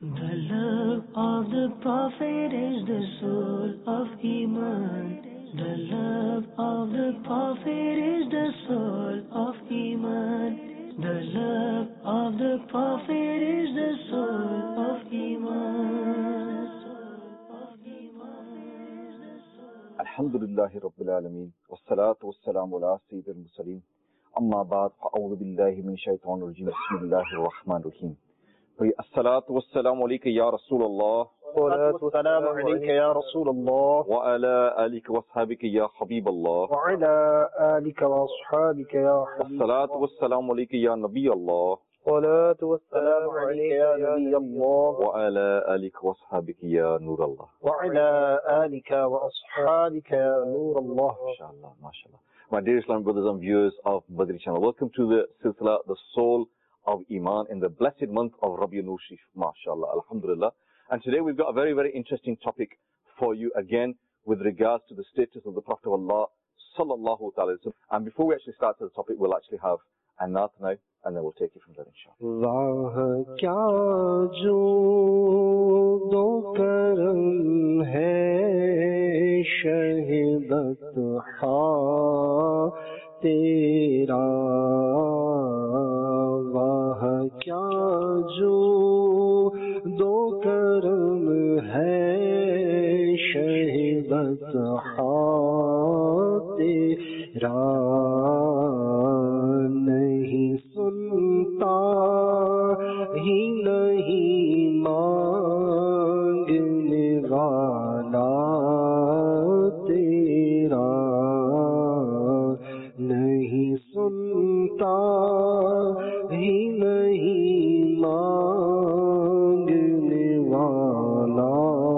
The love of the Prophet is the soul of Iman. The love of the Prophet is the soul of Iman. The love of the Prophet is the soul of Iman. Alhamdulillahi Rabbil Alameen. Wassalatu wassalamu ala Sayyidil Mursaleen. Amma ba'd, fa'a'udhu billahi min shaitanir rajim. Bismillahir Rahmanir Rahim. As-salatu wassalamu alayka ya Rasulullah. Salatu wassalamu alayka ya Rasulullah. Wa ala alika wa ashabika ya Habiballah. Wa ala alika wa ashabika ya Habiballah. As-salatu wassalamu alayka ya Nabiyallah. Salatu wassalamu alayka ya Nabiyallah. Wa ala alika wa ashabika ya Nurallah. Wa ala alika wa ashabika ya Nurallah. MashaAllah, MashaAllah. My dear Islamic brothers and viewers of Badri channel, welcome to the Silsila, the Soul of Iman, in the blessed month of Rabiul Nur Sharif. MashaAllah, Alhamdulillah. And today we've got a very, very interesting topic for you again with regards to the status of the Prophet of Allah, Sallallahu Ta'ala. And before we actually start the topic, we'll actually have a naat now, and then we'll take it from there, inshallah. Waah kya jo do karam hai shahidat ha tera. Waah kya jo do karam hai shahidat ha tera. سنتا ہی نہیں مانگنے والا تیرا، نہیں سنتا ہی نہیں مانگنے والا،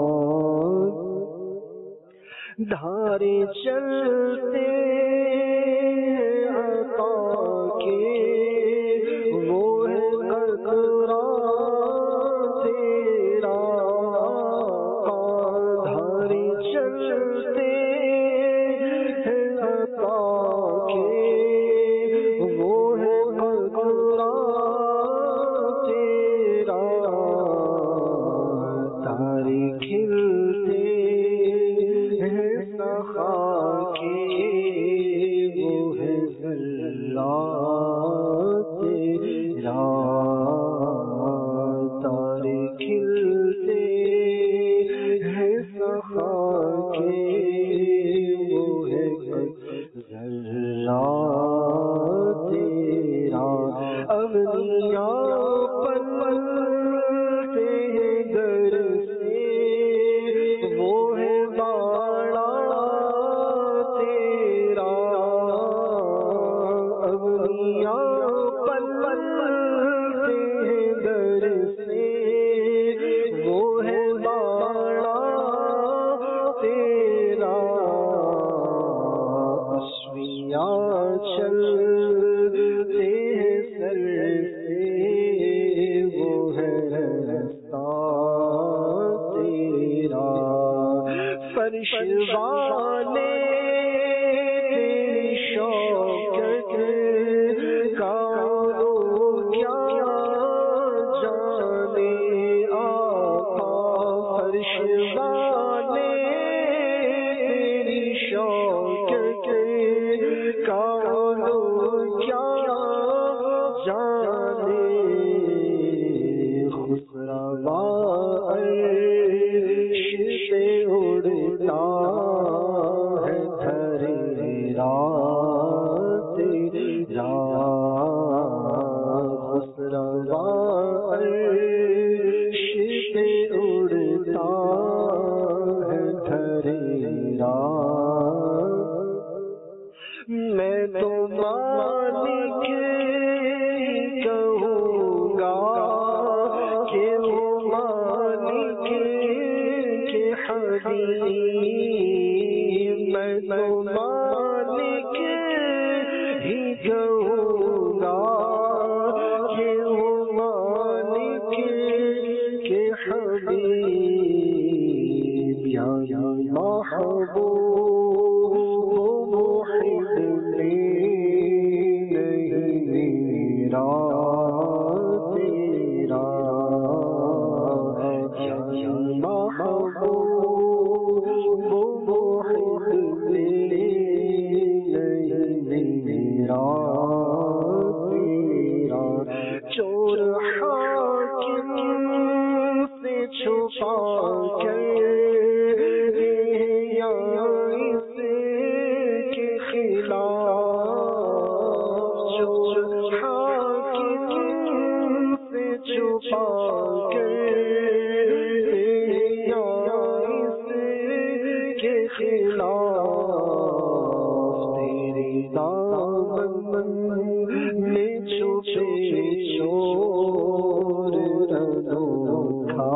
دھارے چلتے چھپا کر یا اس کے خلاف جو حاکم سے چھپا کر یا اس کے خلاف تیری دامن میں چھپے شور انوکھا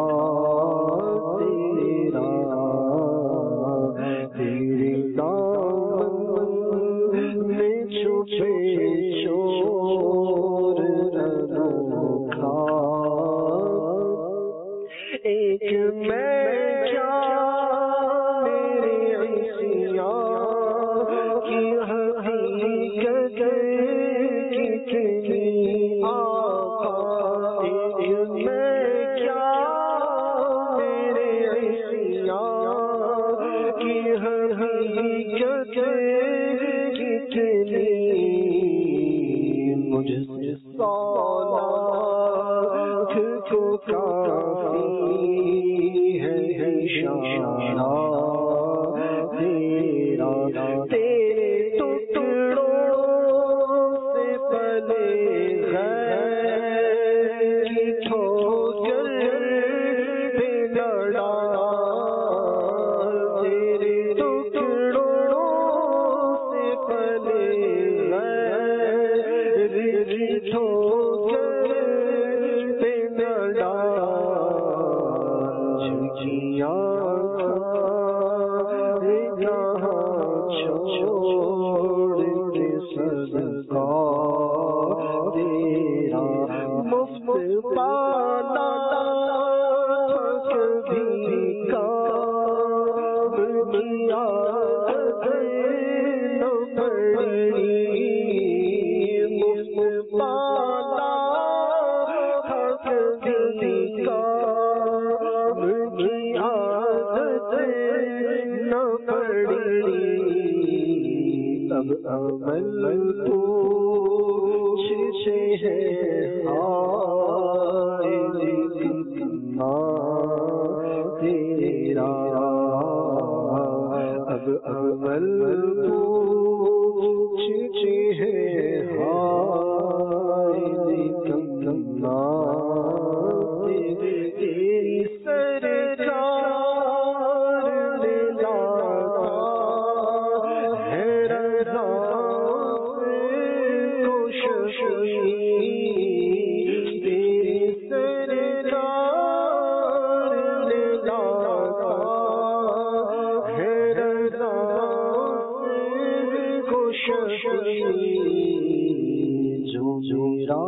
تیرا، تیری دامن میں چھپے شور انوکھا، ایک میں کیا میرے عیسیاں کی حقیقت کتنی آقا، ایک میں کیا میرے عیسیاں کی حقیقت کتنی، مجھ سے سولاخ کو کافی ہے اشارہ تیرا، تیرے ٹکڑوں سے پلے غیر کی ٹھوکر پہ لڑا، تیرے ٹکڑوں سے پلے غیر کی ٹھوکر پہ لڑا، جھجھیاں چھوڑ کے صدقہ تیرا، مفت پانا کبھی کام کی عادت نہ پڑی، مفت پانا کبھی کام کی عادت نہ پڑی، اب عمل پوچھتے ہیں ہائے کتنا تیرا، اب عمل پوچھتے ہیں ہائے کتنا تیری سرکار نے لاتا ہے رضا سے کوششی، تیری سرکار نے لاتا ہے رضا سے کوششی، جو میرا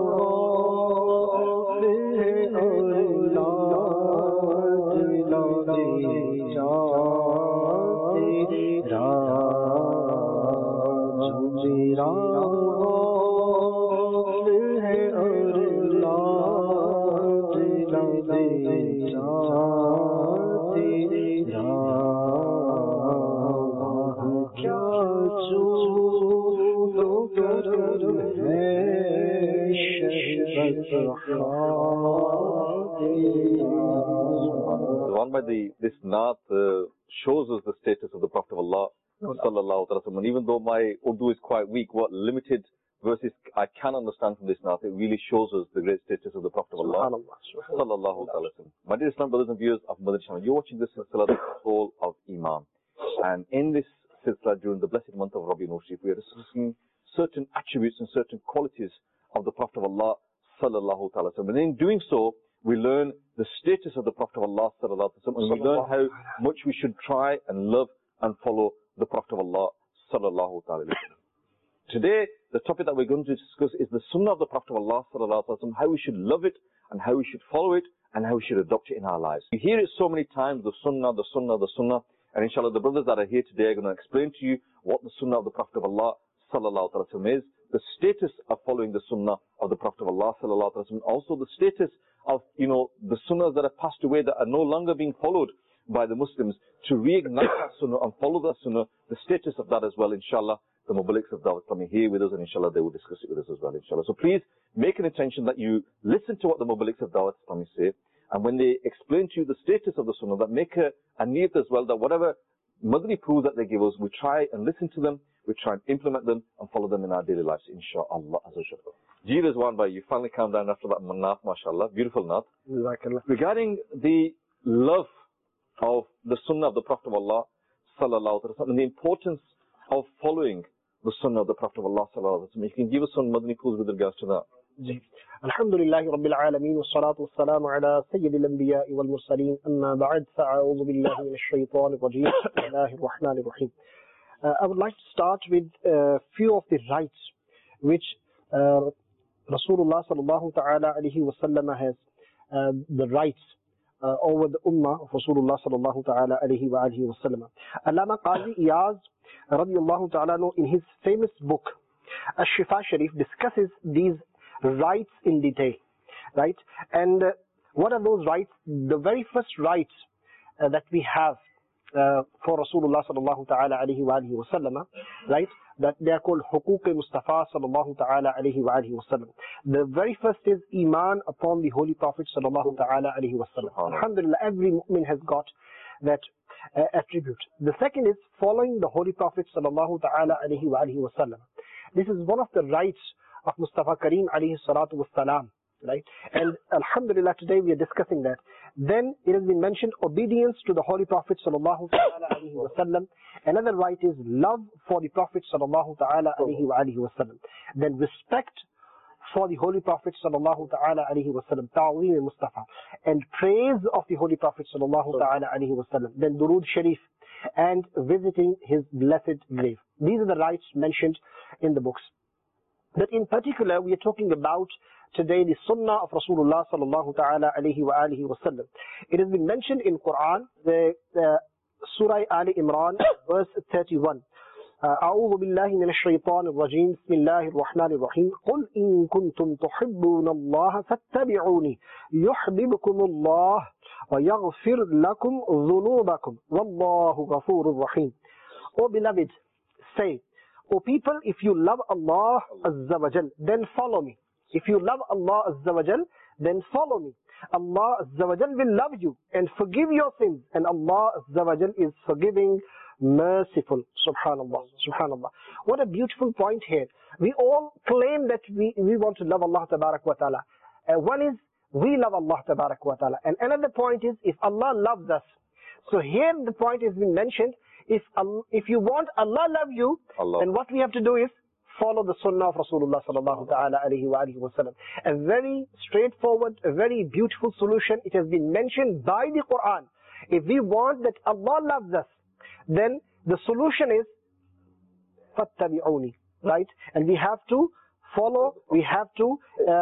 One by this naat shows us the status of the Prophet of Allah sallallahu alaihi wasallam. And even though my Urdu is quite weak, what limited verses I can understand from this naat, it really shows us the great status of the Prophet of Allah sallallahu alaihi wasallam. My dear Islam brothers and viewers of Madani Channel, you're watching this silsila, the soul of Iman. And in this silsila, during the blessed month of Rabiul Awwal, we are discussing certain attributes and certain qualities of the Prophet of Allah sallallahu alaihi wasallam. And in doing so, we learn the status of the Prophet of Allah sallallahu alaihi wasallam, and we learn how much we should try and love and follow the Prophet of Allah sallallahu alaihi wasallam. Today, the topic that we're going to discuss is the Sunnah of the Prophet of Allah sallallahu alaihi wasallam, how we should love it and how we should follow it and how we should adopt it in our lives. We hear it so many times, the Sunnah, the Sunnah, the Sunnah, and inshallah the brothers that are here today are going to explain to you what the Sunnah of the Prophet of Allah sallallahu alaihi wasallam is, the status of following the Sunnah of the Prophet of Allah sallallahu alaihi wasallam, also the status of, the Sunnahs that have passed away that are no longer being followed by the Muslims, to reignite that Sunnah and follow that Sunnah, the status of that as well, inshallah. The Muballighs of Dawat Islami here with us, and inshallah they will discuss it with us as well, inshallah. So please make an intention that you listen to what the Muballighs of Dawat Islami say, And when they explain to you the status of the sunnah, that make a niyat as well, that whatever madani proofs that they give us, we try and listen to them, we try and implement them and follow them in our daily lives, inshaAllah. Ji Rizwan Bhai, you finally calmed down after that naat, mashallah, beautiful naat. Regarding the love of the sunnah of the Prophet of Allah, sallallahu alaihi wasallam, and the importance of following the sunnah of the Prophet of Allah, sallallahu alaihi wasallam, you can give us some madani proofs with regards to that. الحمد لله رب العالمين والصلاة والسلام على سيد الأنبياء والمرسلين أما بعد فأعوذ بالله من الشيطان الرجيم بسم الله الرحمن الرحيم. I would like to start with a few of the rights which Rasulullah sallallahu ta'ala alayhi wa sallam has the rights over the ummah of Rasulullah sallallahu ta'ala alayhi wa alihi wa sallam. Allama Qazi Iyaz radiyallahu ta'ala in his famous book Ash-Shifa Sharif discusses these rights in detail, right? And what are those rights? The very first rights that we have for Rasulullah sallallahu ta'ala alayhi wa alihi wa sallam, right? That they are called Huquq Mustafa sallallahu ta'ala alayhi wa alihi wa sallam. The very first is Iman upon the Holy Prophet sallallahu ta'ala alayhi wa sallam. Alhamdulillah, every mu'min has got that attribute. The second is following the Holy Prophet sallallahu ta'ala alayhi wa alihi wa sallam. This is one of the rights of Mustafa Kareem alayhi salatu was salam, right? And alhamdulillah, today we are discussing that. Then it has been mentioned obedience to the Holy Prophet sallallahu ta'ala alayhi wa sallam. Another right is love for the Prophet sallallahu ta'ala alayhi wa alihi wa sallam. Then respect for the Holy Prophet sallallahu ta'ala alayhi wa sallam, ta'weem Mustafa. And praise of the Holy Prophet sallallahu ta'ala alayhi wa sallam. Then durood sharif and visiting his blessed grave. These are the rights mentioned in the books. But in particular, we are talking about today the sunnah of Rasulullah sallallahu ta'ala alayhi wa alihi wa sallam. It has been mentioned in Quran, the Surah Ali Imran, verse 31. أعوذ بالله من الشيطان الرجيم بسم الله الرحمن الرحيم قل إن كنتم تحبون الله فاتبعوني يحببكم الله ويغفر لكم ذنوبكم والله غفور رحيم. O beloved, say, O people, if you love Allah Azza wa Jal, then follow me. If you love Allah Azza wa Jal, then follow me. Allah Azza wa Jal will love you and forgive your sins. And Allah Azza wa Jal is forgiving, merciful. Subhanallah. Subhanallah. What a beautiful point here. We all claim that we want to love Allah Tabarak wa Ta'ala. One is, we love Allah Tabarak wa Ta'ala. And another point is, if Allah loves us. So here the point has been mentioned, if you want Allah love you, then what we have to do is follow the sunnah of Rasulullah sallallahu ta'ala alayhi wa alihi wa sallam. A very straightforward, a very beautiful solution. It has been mentioned by the Quran. If we want that Allah loves us, then the solution is fattabi'uni, right? And we have to follow, we have to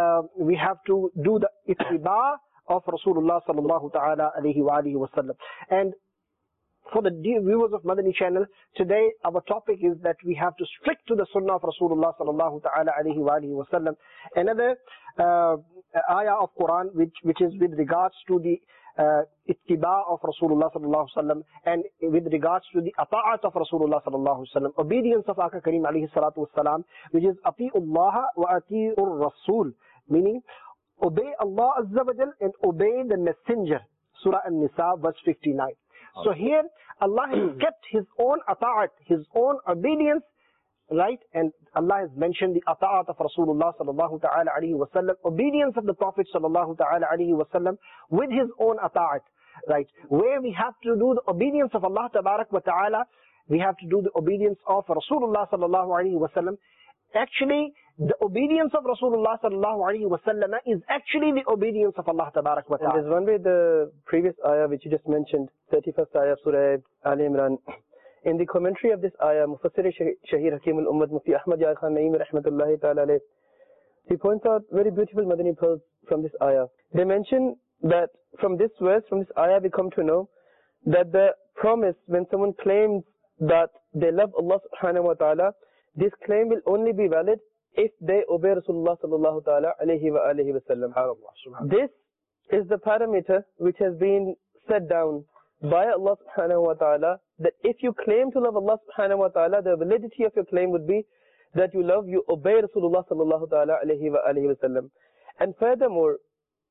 do the ittiba of Rasulullah sallallahu ta'ala alayhi wa alihi wa sallam. And for the dear viewers of Madani channel, today our topic is that we have to stick to the sunnah of Rasulullah sallallahu ta'ala alayhi wa alihi wa sallam. Another ayah of Quran which is with regards to the ittiba of Rasulullah sallallahu alayhi wa sallam, and with regards to the ata'at of Rasulullah sallallahu alayhi wa sallam, obedience of Aka Kareem alayhi salatu wa salam, which is ati'ullaha wa ati'ur rasul, meaning obey Allah Azza wa Jal and obey the messenger. Surah An-Nisa verse 59. So here Allah has kept his own ata'at, his own obedience, right? And Allah has mentioned the ata'at of Rasulullah sallallahu ta'ala alayhi wa sallam, obedience of the Prophet sallallahu ta'ala alayhi wa sallam with his own ata'at, right? Where we have to do the obedience of Allah tabarak wa ta'ala, we have to do the obedience of Rasulullah sallallahu alayhi wa sallam. Actually, the obedience of Rasulullah sallallahu alayhi wa sallam is actually the obedience of Allah tabarak wa ta'ala. And there's one way the previous ayah which you just mentioned, 31st ayah of Surah Ali Imran. In the commentary of this ayah, Mufassir Shahir Hakim al-Ummad Mufti Ahmad Yar Khan Naeemi rahmatullahi ta'ala alayh, he points out very beautiful Madani pearls from this ayah. They mention that from this verse, from this ayah, we come to know that the promise, when someone claims that they love Allah subhanahu wa ta'ala, this claim will only be valid if they obey Rasulullah sallallahu ta'ala alayhi wa alihi wa sallam. This is the parameter which has been set down by Allah subhanahu wa ta'ala, that if you claim to love Allah subhanahu wa ta'ala, the validity of your claim would be that you obey Rasulullah sallallahu ta'ala alayhi wa alihi wa sallam. And furthermore,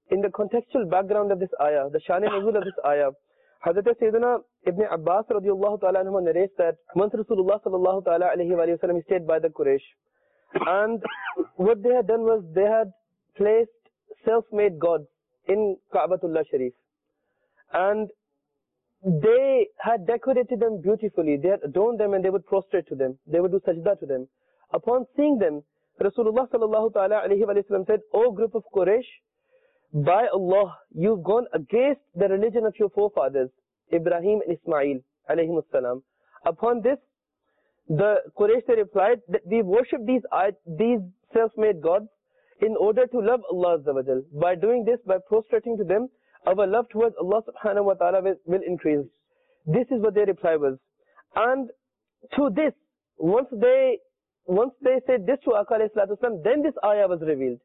in the contextual background of this ayah, the Shan Nuzul of this ayah, Hazrat Sayyidina Ibn Abbas radiallahu ta'ala anhu narrates that once Rasulullah sallallahu ta'ala alayhi wa sallam stayed by the Quraysh, and what they had done was they had placed self-made gods in Ka'batullah Sharif, and they had decorated them beautifully, they had adorned them, and they would prostrate to them, they would do sajda to them. Upon seeing them, Rasulullah sallallahu ta'ala alayhi wa sallam said, "O group of Quraysh, by Allah, you've gone against the religion of your forefathers, Ibrahim and Ismail alayhim salam." Upon this, the Quraysh they replied that we worship these self-made gods in order to love Allah Azza wa Jal. By doing this, by prostrating to them, our love towards Allah subhanahu wa ta'ala will increase. This is what their reply was. And to this, once they said this to Aka alayhi salatu wasalam, then this ayah was revealed.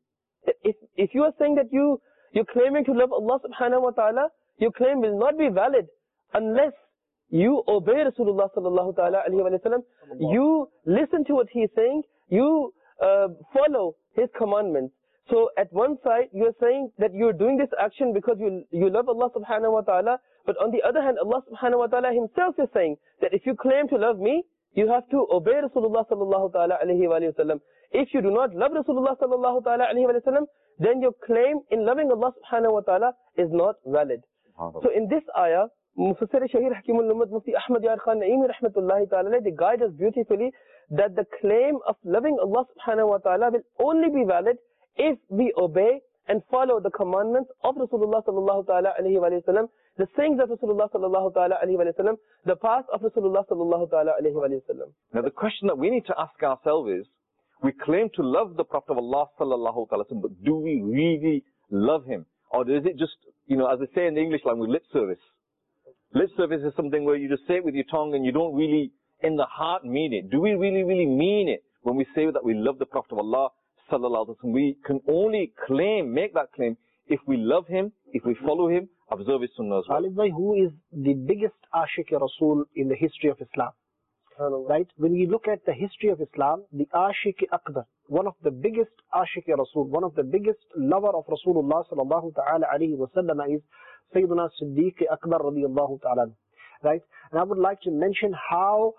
If you are saying that you're claiming to love Allah subhanahu wa ta'ala, your claim will not be valid unless you obey Rasulullah sallallahu ta'ala alayhi wa sallam, you listen to what he is saying, you follow his commandments. So at one side you are saying that you are doing this action because you love Allah subhanahu wa ta'ala, but on the other hand Allah subhanahu wa ta'ala himself is saying that if you claim to love me, you have to obey Rasulullah sallallahu ta'ala alayhi wa sallam. If you do not love Rasulullah sallallahu ta'ala alayhi wa sallam, then your claim in loving Allah subhanahu wa ta'ala is not valid. So in this ayah, Mufassir Shahir Hakimul Ummah Mufti Ahmad Yar Khan Naeemi rahmatullahi ta'ala, they guide us beautifully that the claim of loving Allah subhanahu wa ta'ala will only be valid if we obey and follow the commandments of Rasulullah sallallahu ta'ala alayhi wa sallam, the sayings of Rasulullah sallallahu ta'ala alayhi wa sallam, the path of Rasulullah sallallahu ta'ala alayhi wa sallam. Now the question that we need to ask ourselves is, we claim to love the Prophet of Allah sallallahu ta'ala, but do we really love him? Or is it just, as they say in the English language, lip service? Lip service is something where you just say it with your tongue and you don't really, in the heart, mean it. Do we really, really mean it when we say that we love the Prophet of Allah sallallahu alaihi wasallam? We can only make that claim if we love him, if we follow him, observe his sunnah as well. Khalid bhai, who is the biggest Ashiq-e-Rasul in the history of Islam? Right? When we look at the history of Islam, the Ashiq-e-Akbar, one of the biggest Ashiq-e-Rasul, one of the biggest lover of Rasulullah sallallahu ta'ala alayhi wa sallam is Sayyidina Siddiq-e-Akbar radiyallahu ta'ala. Right? And I would like to mention how,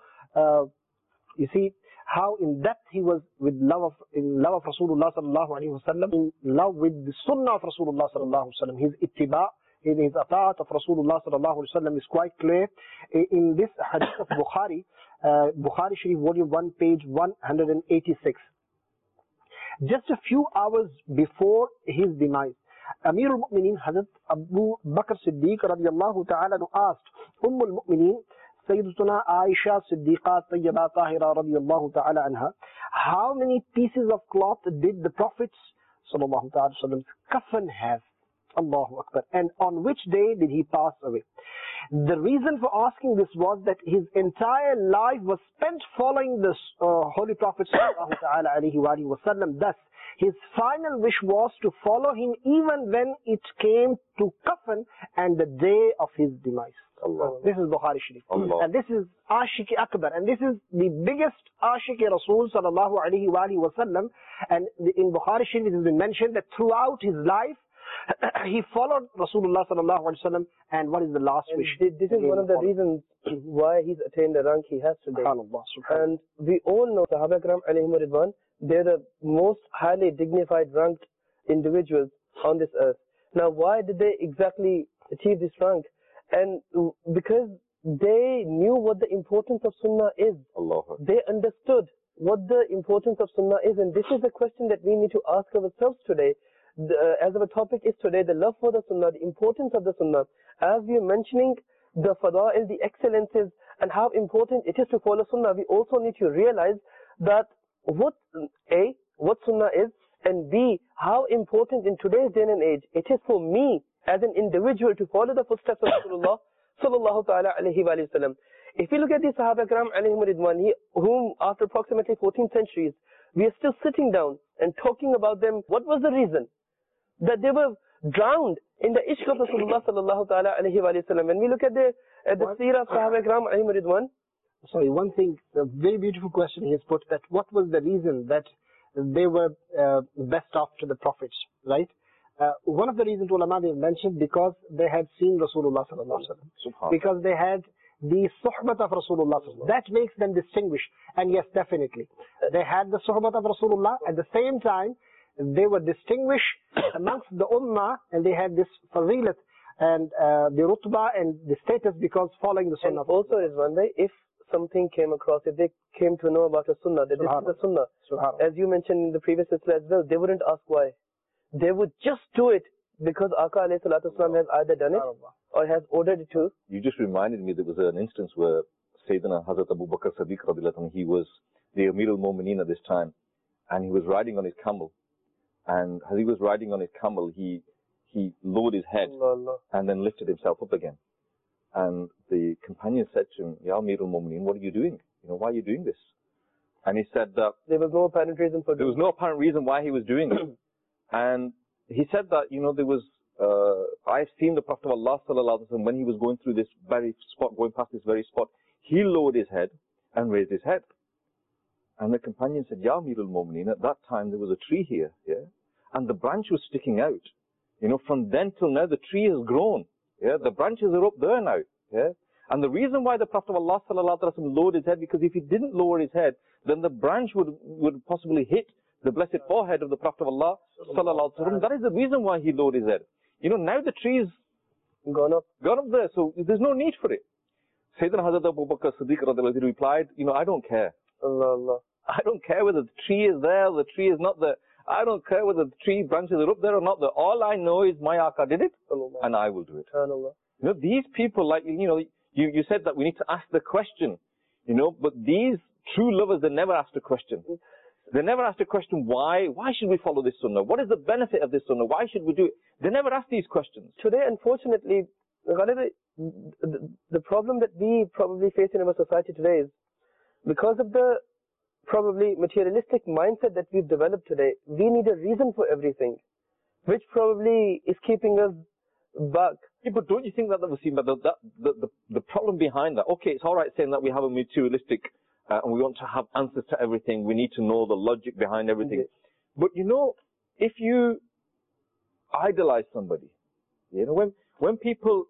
how in depth he was in love of Rasulullah sallallahu alayhi wa sallam, in love with the sunnah of Rasulullah sallallahu alayhi wa sallam. His ittiba', in his ata'at of Rasulullah sallallahu alayhi wa sallam is quite clear. In this hadith of Bukhari, Bukhari Sharif, volume 1, page 186. Just a few hours before his demise, Amir al-Mu'mineen Hazrat Abu Bakr Siddiq radiyallahu ta'ala asked Ummul Mu'mineen Sayyidatuna Aisha Siddiqa Tayyaba Tahira radiyallahu ta'ala anha, how many pieces of cloth did the Prophet sallallahu ta'ala sallam's kafan have? Allahu Akbar. And on which day did he pass away? The reason for asking this was that his entire life was spent following this Holy Prophet sallallahu ta'ala alayhi wa sallam. Thus, his final wish was to follow him even when it came to kafan and the day of his demise. Allah. This is Bukhari Sharif. Allah. And this is Ashiq-e-Akbar. And this is the biggest Ashiq-e-Rasul sallallahu alayhi wa sallam. And in Bukhari Sharif it has been mentioned that throughout his life, he followed Rasulullah sallallahu alaihi wasallam. And what is the last wish? This is one of the reasons why he's attained the rank he has today. And we all know Sahaba Ikram alayhim ridwan, they're the most highly dignified, ranked individuals on this earth. Now, why did they exactly achieve this rank? And because they knew what the importance of Sunnah is. Allah. They understood what the importance of Sunnah is, and this is the question that we need to ask ourselves today. As our topic is today, the love for the Sunnah, the importance of the Sunnah. As we are mentioning the fada'il, the excellences, and how important it is to follow Sunnah, we also need to realize that what Sunnah is, and B, how important in today's day and age it is for me as an individual to follow the footsteps of Rasulullah sallallahu ta'ala alayhi wa sallam. If we look at the Sahaba Ikram alayhim ridwan, whom after approximately 14 centuries, we are still sitting down and talking about them. What was the reason? That they were drowned in the ishq of Rasulullah sallallahu ta'ala alayhi wa sallam. When we look at the seerah of Sahaba Ikram alayhim ridwan. Sorry, one thing, a very beautiful question he has put, that what was the reason that they were best off to the prophets, right? One of the reasons ulama they mentioned because they had seen Rasulullah sallallahu alaihi wasallam, because they had the suhbat of Rasulullah. That makes them distinguished. And yes, definitely, they had the suhbat of Rasulullah. At the same time, they were distinguished amongst the ummah, and they had this fadilat and the rutbah and the status because following the sunnah. And also, is one way, if something came across, if they came to know about a sunnah, that this is the sunnah, as you mentioned in the previous silsila as well, they wouldn't ask why. They would just do it because Aka alayhi salatu wasalam has either done it or has ordered it to. You just reminded me there was an instance where Sayyidina Hazrat Abu Bakr Siddiq radiallahu anhu, he was the Amir al-Mu'mineen at this time, and he was riding on his camel. And as he was riding on his camel, he lowered his head and then lifted himself up again. And the companion said to him, Ya Amir al-Mu'mineen, what are you doing? Why are you doing this? And he said that there was no apparent reason for there was no apparent reason why he was doing it. And he said that, there was, I've seen the Prophet of Allah sallallahu alaihi wasallam when he was going through this very spot, going past this very spot, he lowered his head and raised his head. And the companion said, Ya Amir al-Mu'mineen, at that time there was a tree here, and the branch was sticking out. From then till now the tree has grown, the branches are up there now, And the reason why the Prophet of Allah sallallahu alaihi wasallam lowered his head, because if he didn't lower his head, then the branch would possibly hit the blessed forehead of the Prophet of Allah sallallahu alaihi wasallam. That is the reason why he lowered his head. Now the tree's gone up there, so there's no need for it. Sayyidina Hazrat Abu Bakr Siddiq radiallahu anhu replied, I don't care. Allah. I don't care whether the tree is there or the tree is not there. I don't care whether the tree branches are up there or not there. All I know is my Aka did it, and I will do it. Allah. These people, like, you said that we need to ask the question, but these true lovers, they never ask the question. They never ask the question, why should we follow this sunnah? What is the benefit of this sunnah? Why should we do it? They never ask these questions. Today, unfortunately, the problem that we probably face in our society today is because of the probably materialistic mindset that we've developed today, we need a reason for everything, which probably is keeping us back. Yeah, but don't you think that the problem behind that, okay, it's alright saying that we have a materialistic and we want to have answers to everything, we need to know the logic behind everything. But if you idolize somebody, when people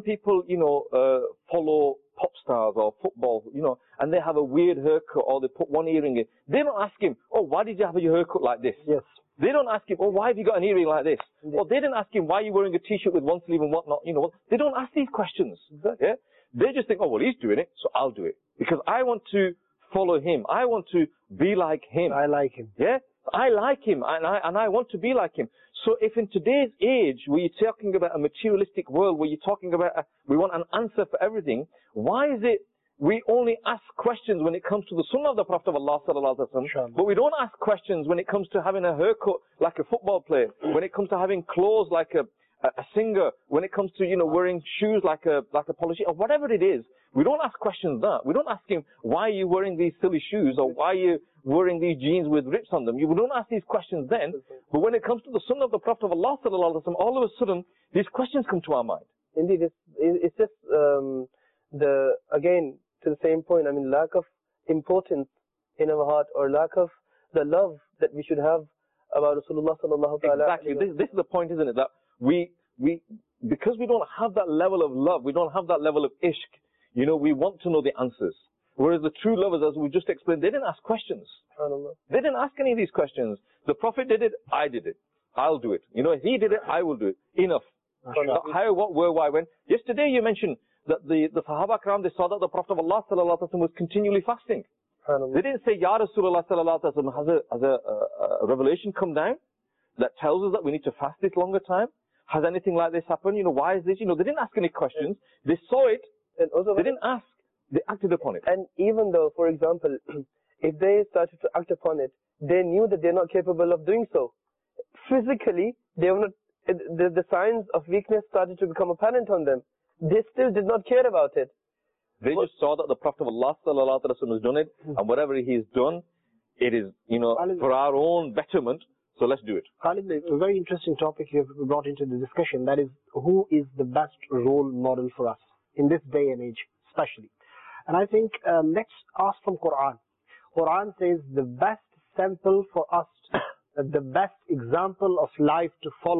follow pop stars or football, and they have a weird haircut or they put one earring in, they don't ask him, oh, why did you have your haircut like this? Yes. They don't ask him, oh, why have you got an earring like this? Or they didn't ask him, why are you wearing a t-shirt with one sleeve and whatnot? They don't ask these questions. Yeah? They just think, oh, well, he's doing it, so I'll do it. Because I want to follow him. I want to be like him. I like him. Yeah? I like him, and I want to be like him. So if in today's age, where you're talking about a materialistic world, where you're talking about, we want an answer for everything, why is it we only ask questions when it comes to the sunnah of the Prophet of Allah sallallahu alaihi wasallam, but we don't ask questions when it comes to having a haircut like a football player, when it comes to having clothes like a singer, when it comes to, wearing shoes like a politician, or whatever it is. We don't ask questions that. We don't ask him, why are you wearing these silly shoes, or why are you wearing these jeans with rips on them? We don't ask these questions then. But when it comes to the sunnah of the Prophet of Allah sallallahu alaihi wasallam, all of a sudden, these questions come to our mind. Indeed, it's just, again, to the same point, lack of importance in our heart, or lack of the love that we should have about Rasulullah sallallahu alaihi wasallam. Exactly. This is the point, isn't it? That because we don't have that level of love, we don't have that level of ishq, we want to know the answers. Whereas the true lovers, as we just explained, they didn't ask questions. They didn't ask any of these questions. The Prophet did it, I did it. I'll do it. He did it, I will do it. Enough. How, what, where, why, when. Yesterday you mentioned that the Sahaba Kiram, they saw that the Prophet of Allah sallallahu alaihi wasallam was continually fasting. They didn't say, Ya Rasulullah sallallahu alaihi wasallam, has a revelation come down that tells us that we need to fast this longer time? Has anything like this happened? Why is this? They didn't ask any questions. They saw it. And also, they didn't ask. They acted upon it. And even though, for example, if they started to act upon it, they knew that they're not capable of doing so. Physically, they were not. The signs of weakness started to become apparent on them. They still did not care about it. They just saw that the Prophet of Allah sallallahu alaihi wasallam has done it, and whatever he's done, it is, for our own betterment. So let's do it. Khalid, a very interesting topic you have brought into the discussion. That is, who is the best role model for us in this day and age, especially? And I think let's ask from Quran. Quran says the best sample for us, the best example of life to follow,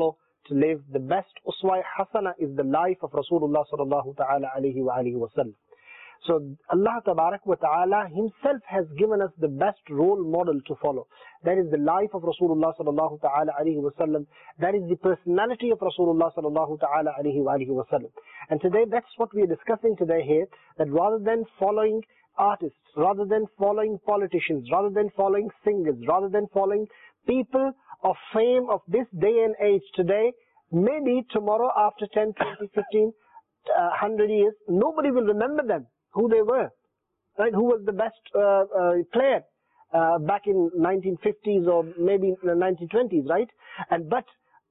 to live, the best uswa hasana is the life of Rasulullah sallallahu ta'ala alayhi wa alihi wa sallam. So Allah Tabarak wa Ta'ala Himself has given us the best role model to follow. That is the life of Rasulullah sallallahu ta'ala alayhi wa sallam. That is the personality of Rasulullah sallallahu ta'ala alayhi wa alihi wa sallam. And today that's what we are discussing today here, that rather than following artists, rather than following politicians, rather than following singers, rather than following people of fame of this day and age today, maybe tomorrow after 10, 20, 15, 100 years, nobody will remember them, who they were, right? Who was the best player back in 1950s or maybe 1920s, right? But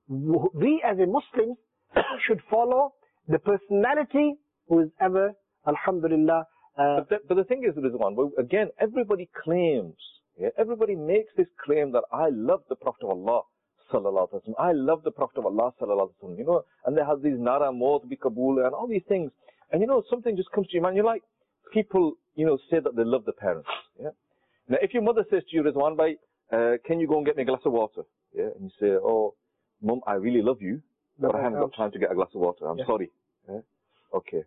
we as a Muslims should follow the personality who is ever, alhamdulillah. But the thing is, Rizwan, again, everybody claims, everybody makes this claim that I love the Prophet of Allah, sallallahu alaihi wasallam. I love the Prophet of Allah, sallallahu alaihi wasallam. And they have these nara maut bi kabul and all these things. And something just comes to your mind. You're like, people, say that they love the parents. Yeah. Now, if your mother says to you, Rizwan bhai, can you go and get me a glass of water? Yeah. And you say, oh, Mum, I really love you, but I haven't got time to get a glass of water. I'm sorry. Yeah. Okay.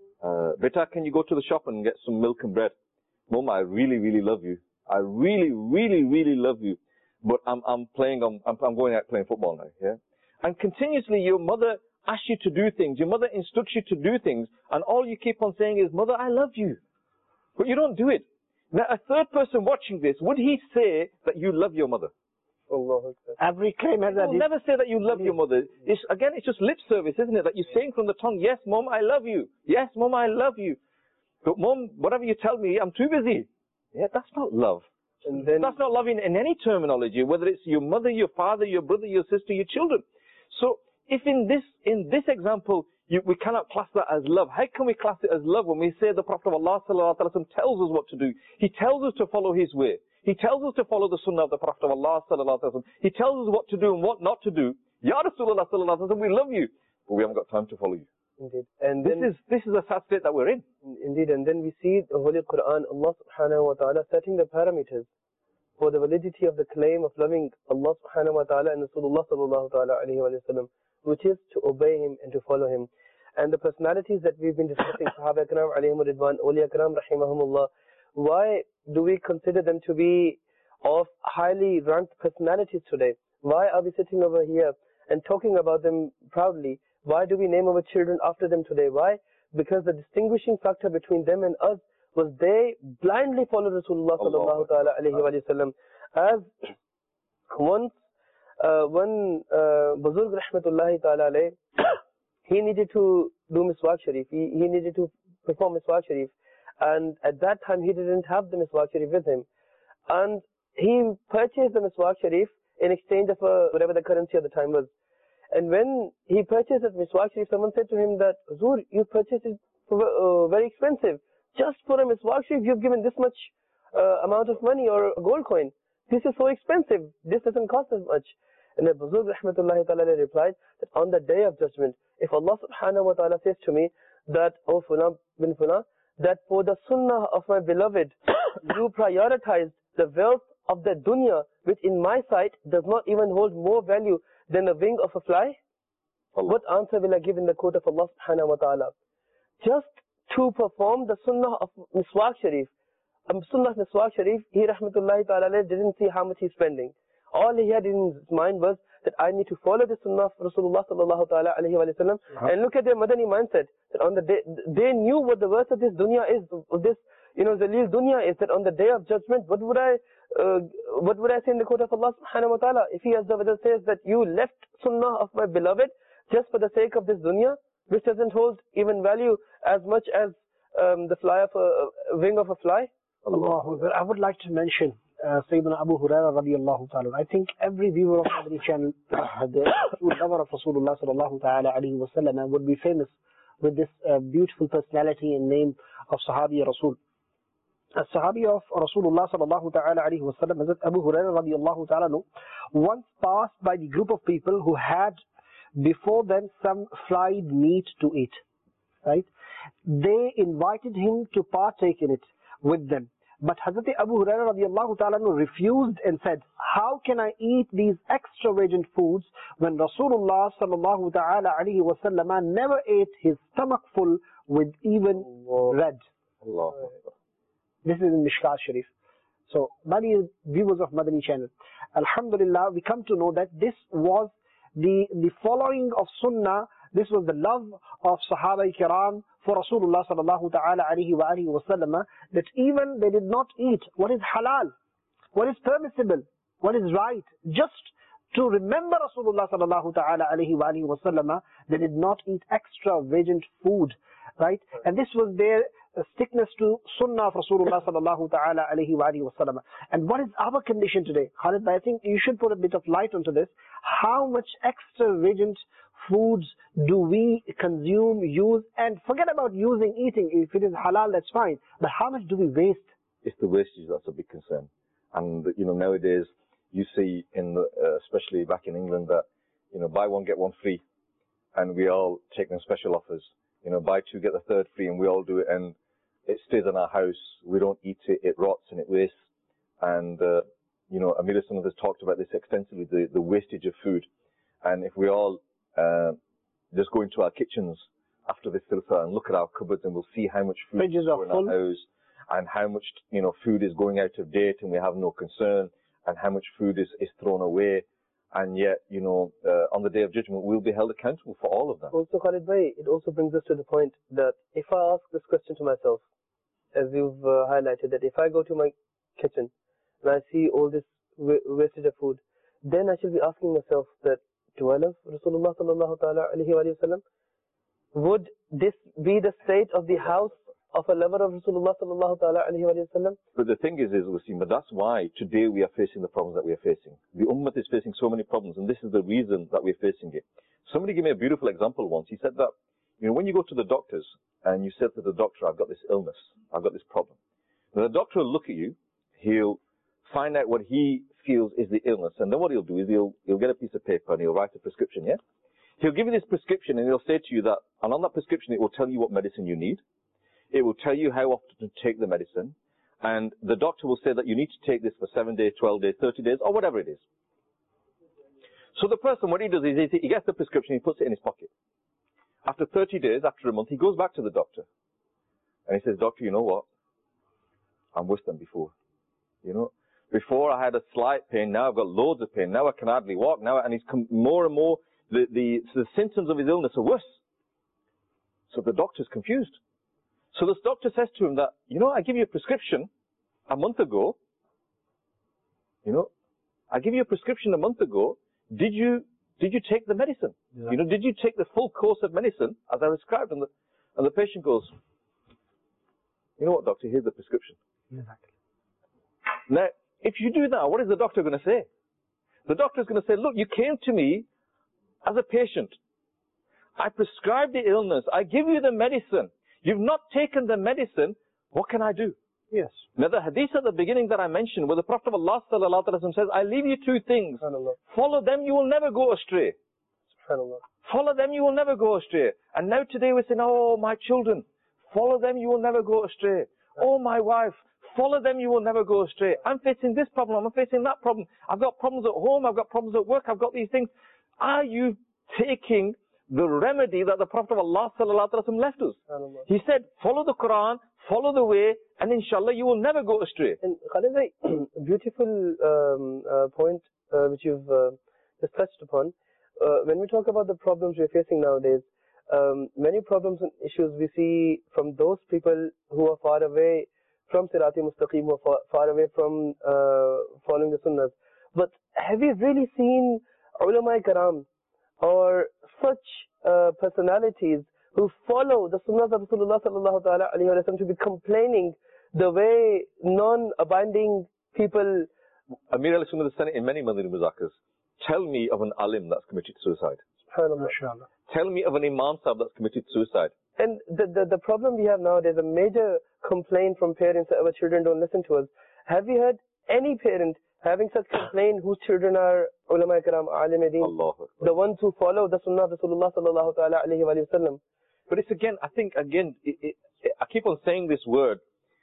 Beta, can you go to the shop and get some milk and bread? Mum, I really, really love you. I really, really, really love you. But I'm going out playing football now. Yeah. And continuously your mother asks you to do things. Your mother instructs you to do things. And all you keep on saying is, Mother, I love you. But you don't do it. Now, a third person watching this, would he say that you love your mother? Allah. Every claim has You'll never say that you love your mother. It's just lip service, isn't it? That you're saying from the tongue, yes, Mom, I love you. Yes, Mom, I love you. But Mom, whatever you tell me, I'm too busy. Yeah, that's not love. And then that's not loving in any terminology, whether it's your mother, your father, your brother, your sister, your children. So if in this example, we cannot class that as love, how can we class it as love when we say the Prophet of Allah sallallahu alaihi wasallam tells us what to do? He tells us to follow his way. He tells us to follow the sunnah of the Prophet of Allah sallallahu alaihi wasallam. He tells us what to do and what not to do. Ya Rasulullah sallallahu alaihi wasallam, we love you, but we haven't got time to follow you. Indeed. And this is a sad state that we're in. Indeed. And then we see the Holy Quran, Allah subhanahu wa ta'ala setting the parameters for the validity of the claim of loving Allah subhanahu wa ta'ala and Rasulullah sallallahu ta'ala alayhi wa sallam, which is to obey him and to follow him. And the personalities that we've been discussing, Sahaba Ikram alayhim ridwan, Awliya Ikram rahimahumullah, why do we consider them to be of highly ranked personalities today? Why are we sitting over here and talking about them proudly? Why do we name our children after them today? Why? Because the distinguishing factor between them and us was they blindly followed Rasulullah sallallahu ta'ala alayhi wa sallam. As once, one Buzurg rahmatullahi ta'ala alayhi, he needed to do Miswak Sharif. He needed to perform Miswak Sharif. And at that time, he didn't have the Miswak Sharif with him. And he purchased the Miswak Sharif in exchange of whatever the currency at the time was. And when he purchased the Miswak Sharif, someone said to him that, Huzur, you purchased it for very expensive. Just for a Miswak Sharif, you've given this much amount of money or a gold coin. This is so expensive. This doesn't cost as much. And the Buzurg rahmatullahi ta'ala replied that on the day of judgment, if Allah subhanahu wa ta'ala says to me that, oh Fulan bin Fulan, that for the sunnah of my beloved, you prioritized the wealth of the dunya, which in my sight does not even hold more value than the wing of a fly, what answer will I give in the court of Allah subhanahu wa ta'ala? Just to perform the sunnah of Miswak Sharif, sunnah of Miswak Sharif, he rahmatullahi ta'ala didn't see how much he's spending. All he had in his mind was that I need to follow the sunnah of Rasulullah sallallahu ta'ala alayhi wa sallam. And look at their Madani mindset, that on the day, they knew what the worth of this dunya is, this, Zalil dunya is, that on the day of judgment, what would I say in the court of Allah subhanahu wa ta'ala? If he, Azza wa Jalla, says that you left sunnah of my beloved just for the sake of this dunya, which doesn't hold even value as much as the fly of a wing of a fly. I would like to mention Sayyidina Abu Hurairah radiallahu ta'ala. I think every viewer of Madani channel, the true lover of Rasulullah sallallahu ta'ala alayhi wa sallam, would be famous with this beautiful personality and name of Sahabi Rasul. A Sahabi of Rasulullah sallallahu ta'ala alayhi wa sallam, Hazrat Abu Hurairah radiallahu ta'ala, once passed by the group of people who had before them some fried meat to eat. Right? They invited him to partake in it with them. But Hazrat Abu Hurairah radiallahu ta'ala refused and said, how can I eat these extravagant foods when Rasulullah sallallahu ta'ala alayhi wa sallam never ate his stomach full with even bread. Allah. This is in Mishkat Sharif. So, many viewers of Madani channel, alhamdulillah, we come to know that this was the following of Sunnah. This was the love of Sahaba Kiram for Rasulullah sallallahu ta'ala alayhi wa alihi wa sallam, that even they did not eat what is halal, what is permissible, what is right, just to remember Rasulullah sallallahu ta'ala alayhi wa alihi wa sallam, they did not eat extravagant food, right? And this was their stickness to Sunnah of Rasulullah sallallahu ta'ala alayhi wa alihi wa sallam. And what is our condition today? Khalid, I think you should put a bit of light onto this. How much extravagant foods do we consume, use, and forget about using, eating. If it is halal, that's fine. But how much do we waste? It's the wastage that's a big concern. And, nowadays, you see, especially back in England, that, buy one, get one free. And we all take them special offers. Buy two, get the third free, and we all do it. And it stays in our house. We don't eat it. It rots and it wastes. And, Amir Sunnah has talked about this extensively, the wastage of food. And if we all just go into our kitchens after this silsila and look at our cupboards, and we'll see how much food is in our house, and how much food is going out of date, and we have no concern, and how much food is thrown away, and yet on the Day of Judgment we'll be held accountable for all of that. Also, Khalid bhai, it also brings us to the point that if I ask this question to myself, as you've highlighted, that if I go to my kitchen and I see all this wastage of food, then I should be asking myself that, do I love Rasulullah sallallahu ta'ala alayhi wa sallam? Would this be the state of the house of a lover of Rasulullah sallallahu ta'ala alayhi wa sallam? But the thing is Wasim, but that's why today we are facing the problems that we are facing. The Ummah is facing so many problems, and this is the reason that we're facing it. Somebody gave me a beautiful example once. He said that, when you go to the doctors and you say to the doctor, I've got this illness, I've got this problem. Now the doctor will look at you, he'll find out what he feels is the illness, and then what he'll do is he'll get a piece of paper and he'll write a prescription, yeah? He'll give you this prescription and he'll say to you that, and on that prescription it will tell you what medicine you need. It will tell you how often to take the medicine, and the doctor will say that you need to take this for 7 days, 12 days, 30 days, or whatever it is. So the person, what he does is he gets the prescription, he puts it in his pocket. After 30 days, after a month, he goes back to the doctor. And he says, doctor, you know what? I'm worse than before. Before I had a slight pain, now I've got loads of pain. Now I can hardly walk. And he's more and more, the symptoms of his illness are worse. So the doctor's confused. So this doctor says to him that, I give you a prescription a month ago. I give you a prescription a month ago. Did you take the medicine? Yeah. Did you take the full course of medicine as I prescribed? And the patient goes, you know what, doctor, here's the prescription. Exactly. Now, if you do that, what is the doctor going to say? The doctor is going to say, look, you came to me as a patient. I prescribed the illness. I give you the medicine. You've not taken the medicine. What can I do? Yes. Now, the hadith at the beginning that I mentioned, where the Prophet of Allah sallallahu alaihi wasallam says, I leave you two things. Follow them, you will never go astray. Follow them, you will never go astray. And now today we're saying, oh, my children, follow them, you will never go astray. Oh, my wife, follow them, you will never go astray. I'm facing this problem, I'm facing that problem. I've got problems at home, I've got problems at work, I've got these things. Are you taking the remedy that the Prophet of Allah sallallahu alaihi wasallam left us? He said, follow the Quran, follow the way, and inshallah you will never go astray. And Khalid, a beautiful point which you've just touched upon. When we talk about the problems we're facing nowadays, many problems and issues we see from those people who are far away from Sirati Mustaqim, who are far away from following the Sunnahs. But have you really seen ulama karam or such personalities who follow the Sunnahs of Rasulullah sallallahu alaihi wasallam to be complaining the way non-abiding people? Amir al-Sunnah has said it in many Madani Muzakars. Tell me of an alim that's committed suicide. Tell me of an imam sahib that's committed suicide. And the problem we have now, there's a major complaint from parents that our children don't listen to us. Have you heard any parent having such complaint whose children are ulama karam, alim deen, the ones who follow the Sunnah of Rasulullah sallallahu alaihi wasallam? But it's I keep on saying this word,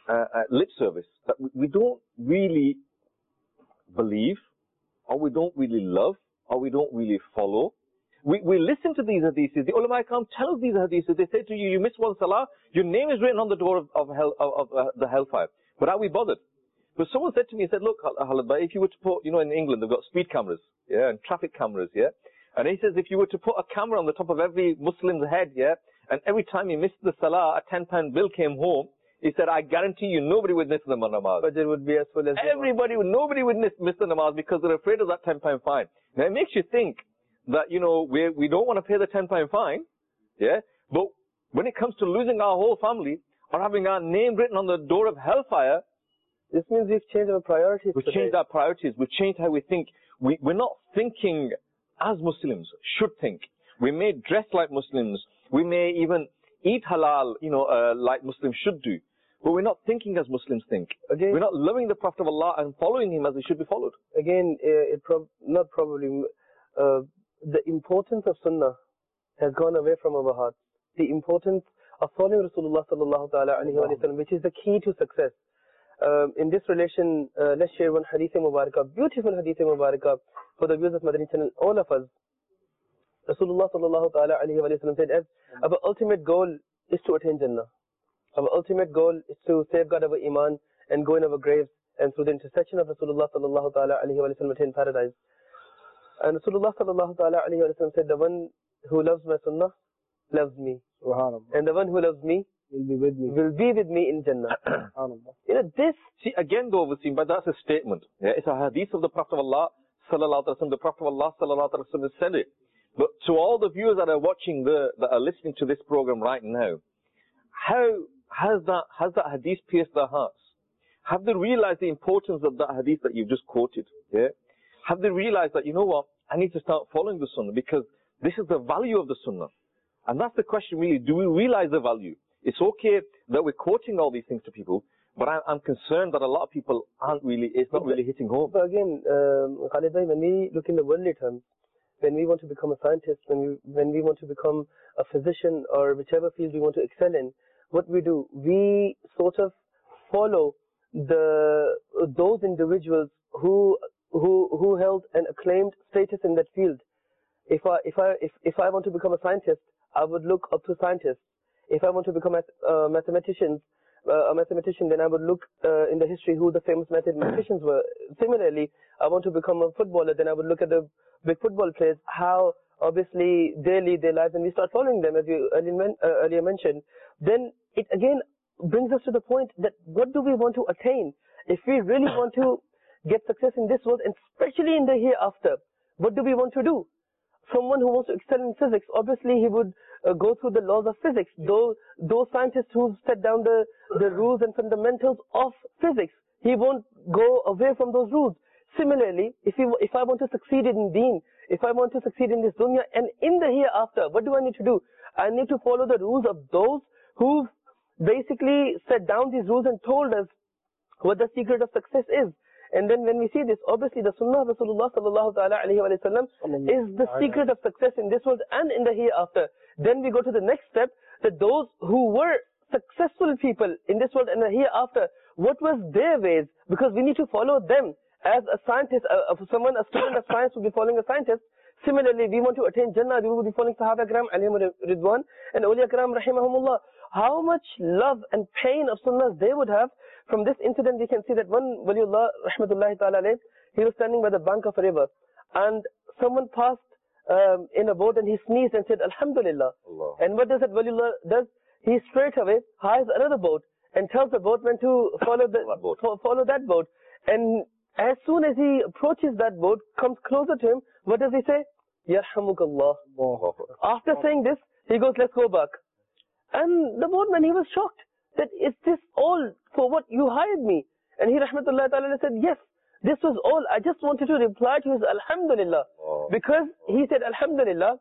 lip service, that we don't really believe, or we don't really love, or we don't really follow. We listen to these hadiths. The ulama can't tell us these hadiths. They say to you, you miss one salah, your name is written on the door of the hellfire. But are we bothered? But someone said to me, he said, look, Khalid Bhai, if you were to put, in England, they've got speed cameras, yeah, and traffic cameras, yeah. And he says, if you were to put a camera on the top of every Muslim's head, yeah, and every time he missed the salah, a £10 bill came home, he said, I guarantee you, nobody would miss the namaz. But there would be as well as nobody would miss the namaz because they're afraid of that £10 fine. Now it makes you think that, we don't want to pay the £10 fine, yeah, but when it comes to losing our whole family or having our name written on the door of hellfire, this means we've changed our priorities. We've changed our priorities. We've changed how we think. We're not thinking as Muslims should think. We may dress like Muslims. We may even eat halal, like Muslims should do. But we're not thinking as Muslims think. Again, we're not loving the Prophet of Allah and following him as he should be followed. Again, the importance of Sunnah has gone away from our hearts. The importance of following Rasulullah sallallahu ta'ala alayhi wa sallam, which is the key to success. In this relation, let's share one hadith mubarakah, beautiful hadith mubarakah for the viewers of Madani channel, all of us. Rasulullah sallallahu ta'ala alayhi wa sallam said, our ultimate goal is to attain Jannah. Our ultimate goal is to safeguard our iman and go in our graves, and through the intercession of Rasulullah sallallahu ta'ala alayhi wa sallam attain paradise. And Rasulullah sallallahu ta'ala alayhi wa sallam said, the one who loves my sunnah loves me. And the one who loves me will be with me in Jannah. This, see, again though, Wasim, but that's a statement. Yeah, it's a hadith of the Prophet of Allah sallallahu alaihi wasallam. The Prophet of Allah sallallahu alaihi wasallam said it. But to all the viewers that are watching, that are listening to this program right now, how has that hadith pierced their hearts? Have they realized the importance of that hadith that you've just quoted? Yeah. Have they realized that, I need to start following the sunnah because this is the value of the sunnah? And that's the question really. Do we realize the value? It's okay that we're quoting all these things to people, but I'm concerned that a lot of people it's not really hitting home. But again, Khalid bhai, when we look in the worldly terms, when we want to become a scientist, when we want to become a physician or whichever field we want to excel in, what we do, we sort of follow those individuals who held an acclaimed status in that field. If I want to become a scientist, I would look up to scientists. If I want to become a mathematician, then I would look in the history who the famous mathematicians were. Similarly, I want to become a footballer, then I would look at the big football players, how obviously they lead their lives, and we start following them, as you earlier mentioned. Then it again brings us to the point that what do we want to attain? If we really want to get success in this world, and especially in the hereafter, what do we want to do? Someone who wants to excel in physics, obviously he would go through the laws of physics. Those scientists who set down the rules and fundamentals of physics, he won't go away from those rules. Similarly, if I want to succeed in deen, if I want to succeed in this dunya and in the hereafter, what do I need to do? I need to follow the rules of those who basically set down these rules and told us what the secret of success is. And then when we see this, obviously the sunnah of Rasulullah sallallahu ta'ala alayhi wa sallam is the secret of success in this world and in the hereafter. Then we go to the next step, that those who were successful people in this world and the hereafter, what was their ways? Because we need to follow them. As a scientist, a student of science would be following a scientist. Similarly, we want to attain Jannah, we will be following Sahaba Kiram alayhim ridwan and Awliya Kiram rahimahumullah. How much love and pain of sunnahs they would have. From this incident, we can see that one Waliullah rahmatullahi ta'ala alayh, he was standing by the bank of a river, and someone passed in a boat and he sneezed and said, Alhamdulillah. Allah. And what does that Waliullah does? He straight away hires another boat and tells the boatman to follow that boat. And as soon as he approaches that boat, comes closer to him, what does he say? Yarhamukallah. After saying this, he goes, let's go back. And the boatman, he was shocked that is this all for what you hired me? And he rahmatullah ta'ala said, yes, this was all. I just wanted to reply to his Alhamdulillah. Because he said Alhamdulillah.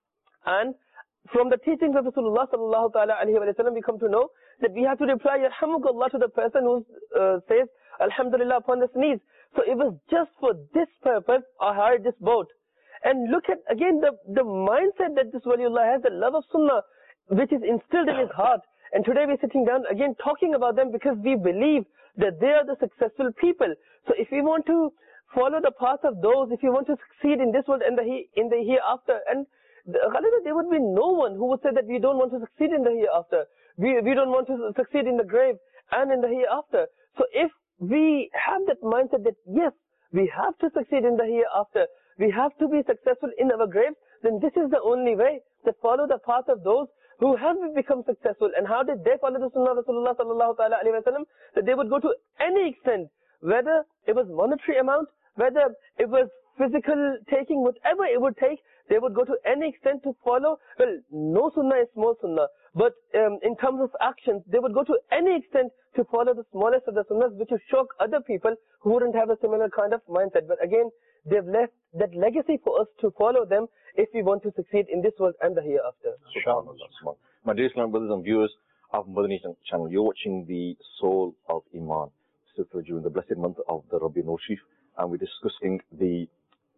And from the teachings of Rasulullah sallallahu ta'ala alayhi wa sallam, we come to know that we have to reply Yarhamukallah to the person who says Alhamdulillah upon the sneeze. So it was just for this purpose I hired this boat. And look at again the mindset that this waliullah has, the love of sunnah, which is instilled in his heart. And today we're sitting down again talking about them because we believe that they are the successful people. So if we want to follow the path of those, if you want to succeed in this world and in the hereafter, and there would be no one who would say that we don't want to succeed in the hereafter. We don't want to succeed in the grave and in the hereafter. So if we have that mindset that yes, we have to succeed in the hereafter, we have to be successful in our graves, then this is the only way to follow the path of those who have become successful. And how did they follow the Sunnah of Rasulullah sallallahu ta'ala alayhi wa sallam? That they would go to any extent, whether it was monetary amount, whether it was physical taking, whatever it would take, they would go to any extent to follow. Well, no sunnah is small sunnah, but in terms of actions, they would go to any extent to follow the smallest of the sunnahs, which would shock other people who wouldn't have a similar kind of mindset. But again, they've left that legacy for us to follow them if we want to succeed in this world and the hereafter. SubhanAllah. My dear Islam brothers and viewers of Madani channel, you're watching the Soul of Iman, still during the blessed month of the Rabiul Awwal, and we're discussing the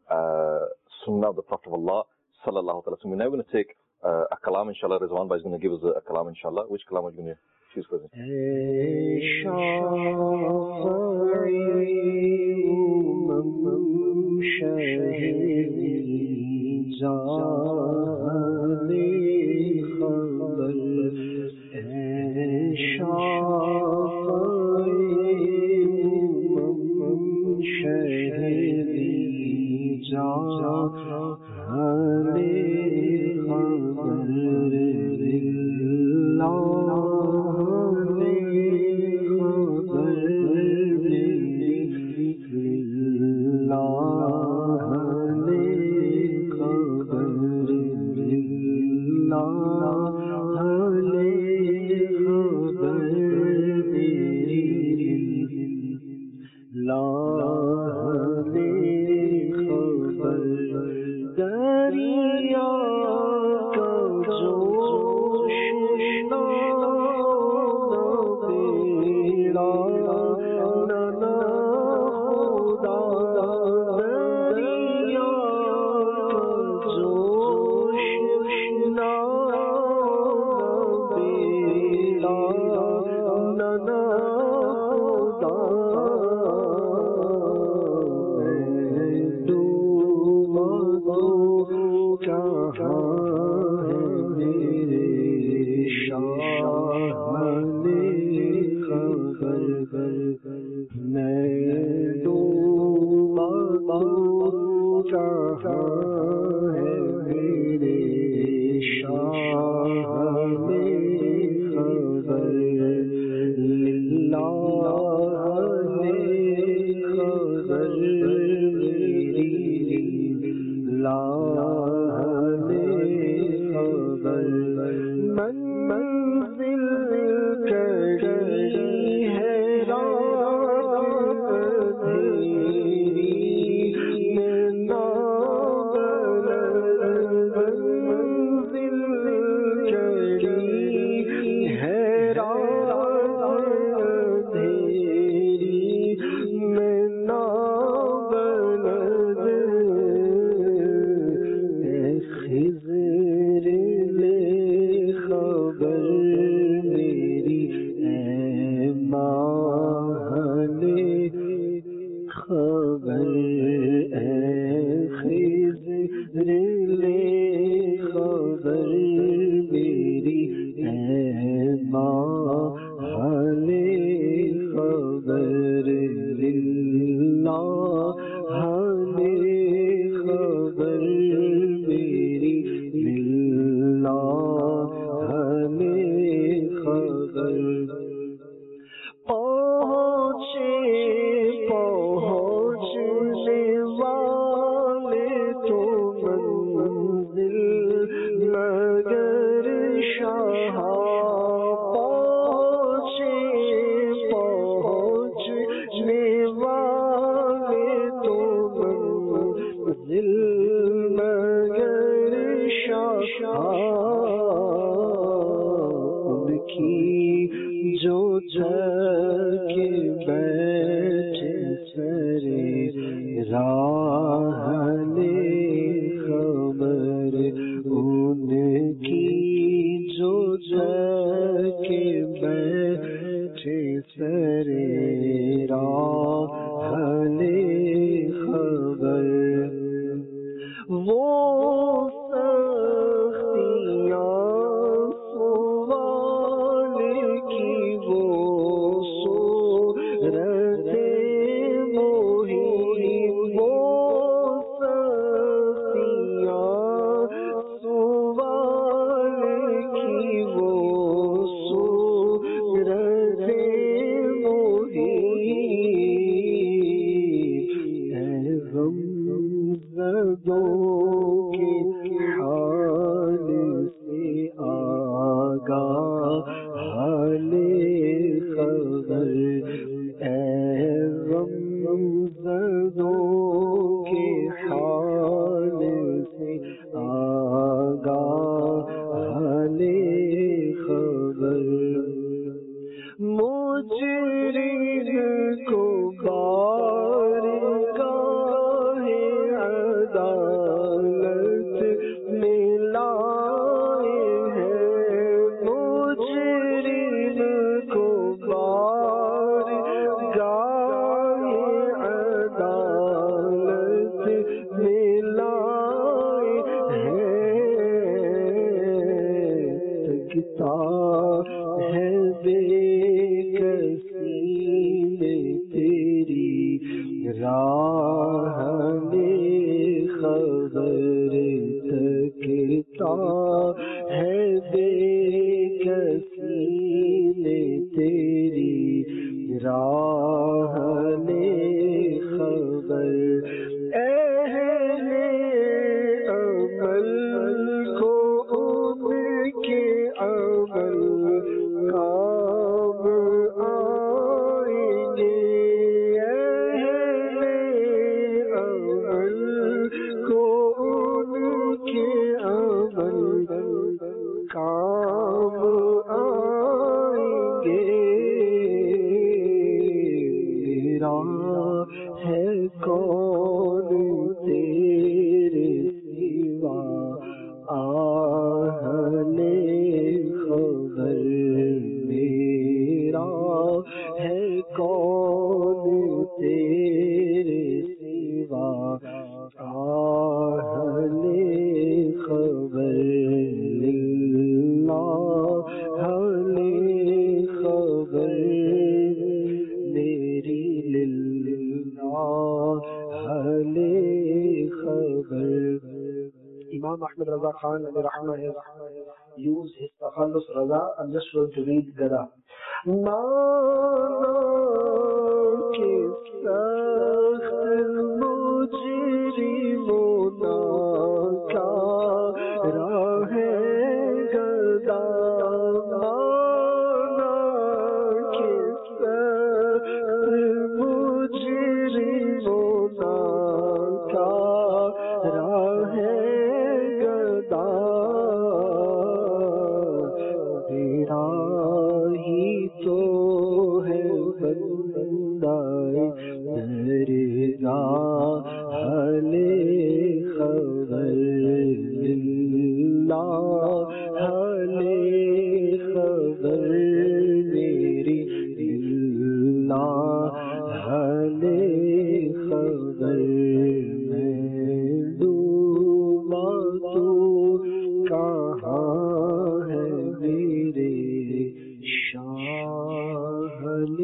Sunnah of the Prophet of Allah sallallahu alaihi wasallam. We're now going to take a kalam, inshallah. Rizwan Bhai is going to give us a kalam, inshallah. Which kalam are you going to choose for us? ان کی جو بیٹھے سرے راحل خبر وہ سختیاں سوال کی وہ صورت محیط وہ سختیاں سوال کی وہ صورت محیط اے غم زدوں کے حال سے آگاہ حال خبر اے غم زدوں کے حال سے آگاہ حال خبر مجرم کو بارگاہ عدالت میں لائے ہیں مجرم کو بارگاہ عدالت میں لائے ہیں تکتا ہے بے کسی میں تیری راہ میں خبر تکتا ہے بے کسی میں تیری راہ میں خبر اہل عمل کو ان کے عمل کام آئیں گے اہل عمل کو ان کے عمل کام آئیں گے میرا ہے کون تیرے سوا اہل خبر میرا ہے کون تیرے سوا اہل خبر للہ اہل خبر میری للہ اہل خبر. Imam Ahmed Raza Khan alayhi rahmah has used his Takhallus Raza. I'm just going to read Gada. Mana ke sakht mujrimona ka raah gada Mana ke sakht mujrimona ka raah تیرا ہی تو ہے بندہ درگاہ حال خبر للہ حال خبر میری للہ حال خبر میں ڈوبا تو کہاں ہے میرے شاہ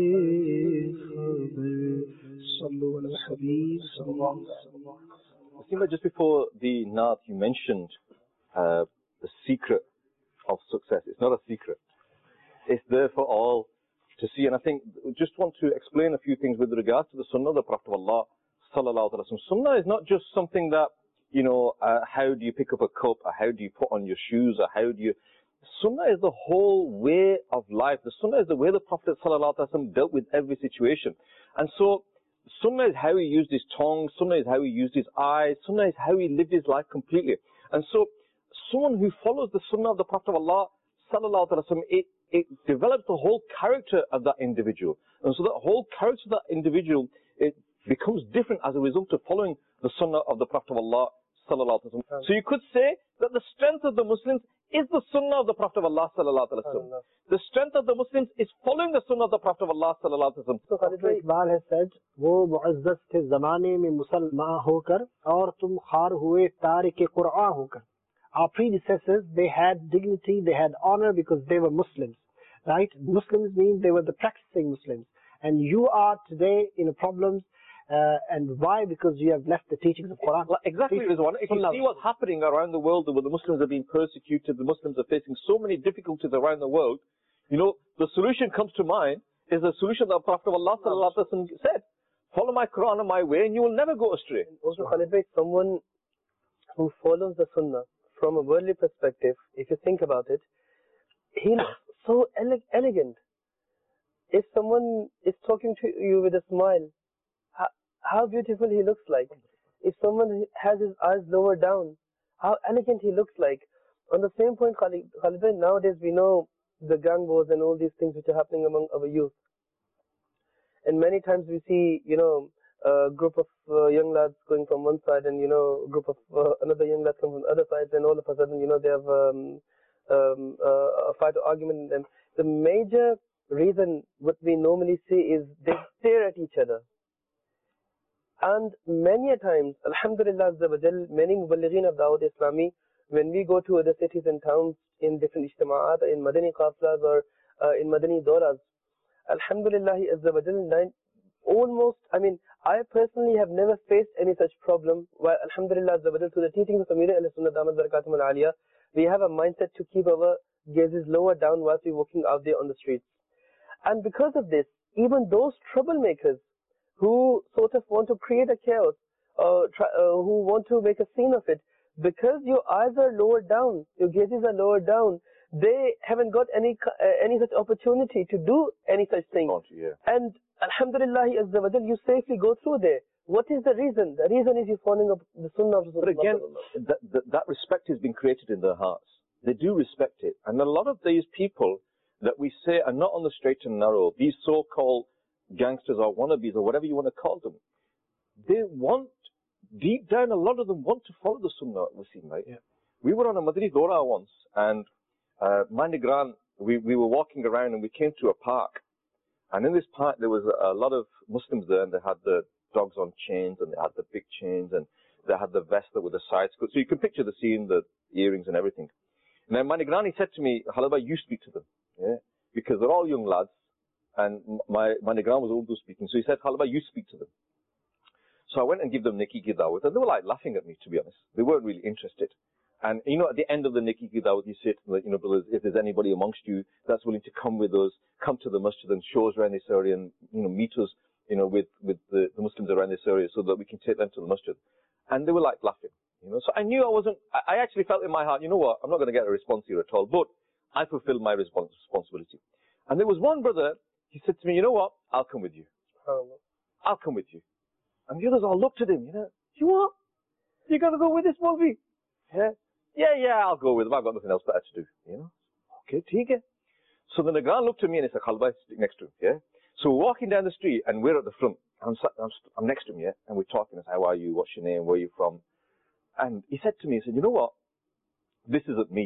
خبر صلو علی الحبیب صلی اللہ علیہ وسلم. Just before the Naat, you mentioned the secret of success. It's not a secret. It's there for all to see. And I think just want to explain a few things with regards to the Sunnah of the Prophet of Allah sallallahu alaihi wasallam. Sunnah is not just something that, how do you pick up a cup, or how do you put on your shoes, or how do you... Sunnah is the whole way of life. The Sunnah is the way the Prophet sallallahu alaihi wasallam dealt with every situation. And so, Sunnah is how he used his tongue, Sunnah is how he used his eyes, Sunnah is how he lived his life completely. And so, someone who follows the Sunnah of the Prophet of Allah sallallahu alaihi wasallam, it develops the whole character of that individual. And so that whole character of that individual, it becomes different as a result of following the Sunnah of the Prophet of Allah sallallahu alaihi wasallam. So you could say that the strength of the Muslims is the sunnah of the Prophet of Allah sallallahu alaihi wasallam. The strength of the Muslims is following the sunnah of the Prophet of Allah sallallahu alaihi wasallam. So Khalid Iqbal has said, वो मुअज़्ज़ज़ थे ज़माने में मुसलमान होकर और तुम खार हुए तारिक कुरान होकर. Our predecessors, they had dignity, they had honor because they were Muslims, right? Muslims means they were the practicing Muslims. And you are today in problems, and why? Because you have left the teachings of Quran. Exactly, Rizwan. If you see what's happening around the world, where the Muslims are being persecuted, the Muslims are facing so many difficulties around the world, you know, the solution comes to mind is the solution that the Prophet of Allah sallallahu alaihi wasallam said, follow my Quran and my way and you will never go astray. And also, Khalid Bhai, someone who follows the Sunnah from a worldly perspective, if you think about it, he looks so elegant. If someone is talking to you with a smile, how beautiful he looks like. If someone has his eyes lowered down, how elegant he looks like. On the same point, Khalid Bhai, nowadays we know the gang wars and all these things which are happening among our youth. And many times we see, you know, a group of young lads going from one side and, you know, a group of another young lads coming from the other side, and all of a sudden, you know, they have a fight or argument. And the major reason what we normally see is they stare at each other. And many a times, Alhamdulillah Azza wa Jal, many Muballighin of Dawud Islami, when we go to other cities and towns in different ijtima'at, in Madani Qaflas or in Madani Doras, Alhamdulillah Azza wa Jal, almost, I mean, I personally have never faced any such problem. While Alhamdulillah Azza wa Jal, to the teachings of Amir al-Sunnah Damat Barakatum al-Aliyah, we have a mindset to keep our gazes lower down whilst we're walking out there on the streets. And because of this, even those troublemakers who sort of want to create a chaos, who want to make a scene of it, because your eyes are lowered down, your gazes are lowered down, they haven't got any such opportunity to do any such thing. And Alhamdulillah Azza wa Jal, you safely go through there. What is the reason? The reason is you're following up the Sunnah of Rasulullah. But again, that respect has been created in their hearts. They do respect it. And a lot of these people that we say are not on the straight and narrow, these so-called gangsters or wannabes or whatever you want to call them, they want, deep down, a lot of them want to follow the Sunnah, Wasim, right? Yeah. We were on a Madani Dora once, and my Nigran, we were walking around and we came to a park. And in this park, there was a lot of Muslims there, and they had the dogs on chains, and they had the big chains, and they had the vest that with the sides. So you can picture the scene, the earrings and everything. And then my Nigran, he said to me, Halaba, you speak to them. Yeah? Because they're all young lads. And my Nigran was Urdu speaking. So he said, Halaba, you speak to them. So I went and gave them Nikki Gidawat. And they were like laughing at me, to be honest. They weren't really interested. And, you know, at the end of the Nikki Gidawat, you say to them, you know, brothers, if there's anybody amongst you that's willing to come with us, come to the masjid and show us around this area and, you know, meet us, you know, with the Muslims around this area so that we can take them to the masjid. And they were like laughing, you know. So I knew I actually felt in my heart, you know what, I'm not going to get a response here at all, but I fulfilled my responsibility. And there was one brother, he said to me, you know what, I'll come with you. I'll come with you. And the others all looked at him, you know, you what? You got to go with this Molvi? Yeah, I'll go with him. I've got nothing else better to do, you know. Okay, take it. So the Nigran looked at me and he said, Khalba, stick next to him, yeah. So we're walking down the street and we're at the front. I'm next to him, yeah, and we're talking. I said, how are you? What's your name? Where are you from? And he said to me, he said, you know what? This isn't me.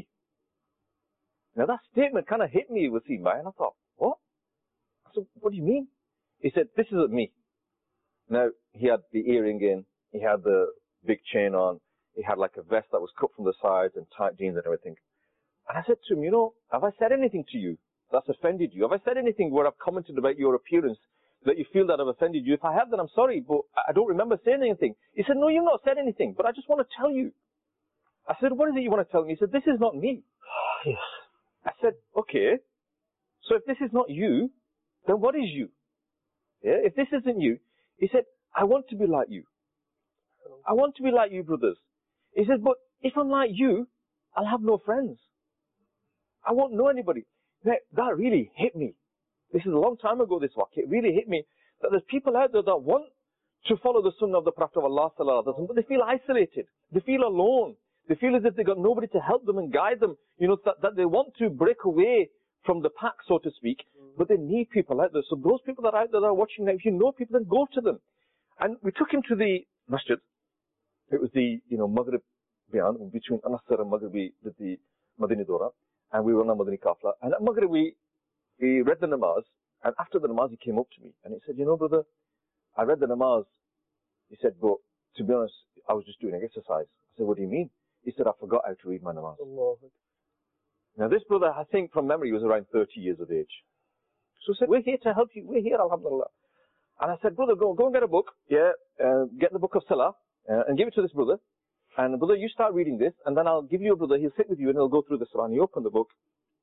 Now that statement kind of hit me, Wasim, right? And I thought, what? I said, what do you mean? He said, this isn't me. Now, he had the earring in, he had the big chain on, he had like a vest that was cut from the sides and tight jeans and everything. And I said to him, you know, have I said anything to you that's offended you? Have I said anything where I've commented about your appearance that you feel that I've offended you? If I have, then I'm sorry, but I don't remember saying anything. He said, no, you've not said anything, but I just want to tell you. I said, what is it you want to tell me? He said, this is not me. Yes. I said, okay, so if this is not you, then what is you? Yeah, if this isn't you, he said, I want to be like you. I want to be like you, brothers. He said, but if I'm like you, I'll have no friends. I won't know anybody. That really hit me. This is a long time ago, this walk. It really hit me that there's people out there that want to follow the Sunnah of the Prophet of Allah, but they feel isolated. They feel alone. They feel as if they've got nobody to help them and guide them. You know, that they want to break away from the pack, so to speak, but they need people out there. So those people that are out there that are watching now, if you know people, then go to them. And we took him to the masjid. it was the, Maghrib Bayan, between Anasar and Maghrib, we did the Madini Dora, and we were on a Madini Kafla. And at Maghrib, we read the namaz, and after the namaz, he came up to me, and he said, brother, I read the namaz. He said, but to be honest, I was just doing an exercise. I said, what do you mean? He said, I forgot how to read my namaz. Now, this brother, I think from memory, was around 30 years of age. So I said, we're here to help you. We're here, alhamdulillah. And I said, brother, go and get a book. Get the book of Salah, and give it to this brother. And brother, you start reading this, and then I'll give you a brother. He'll sit with you, and he'll go through the Salah. And he opened the book.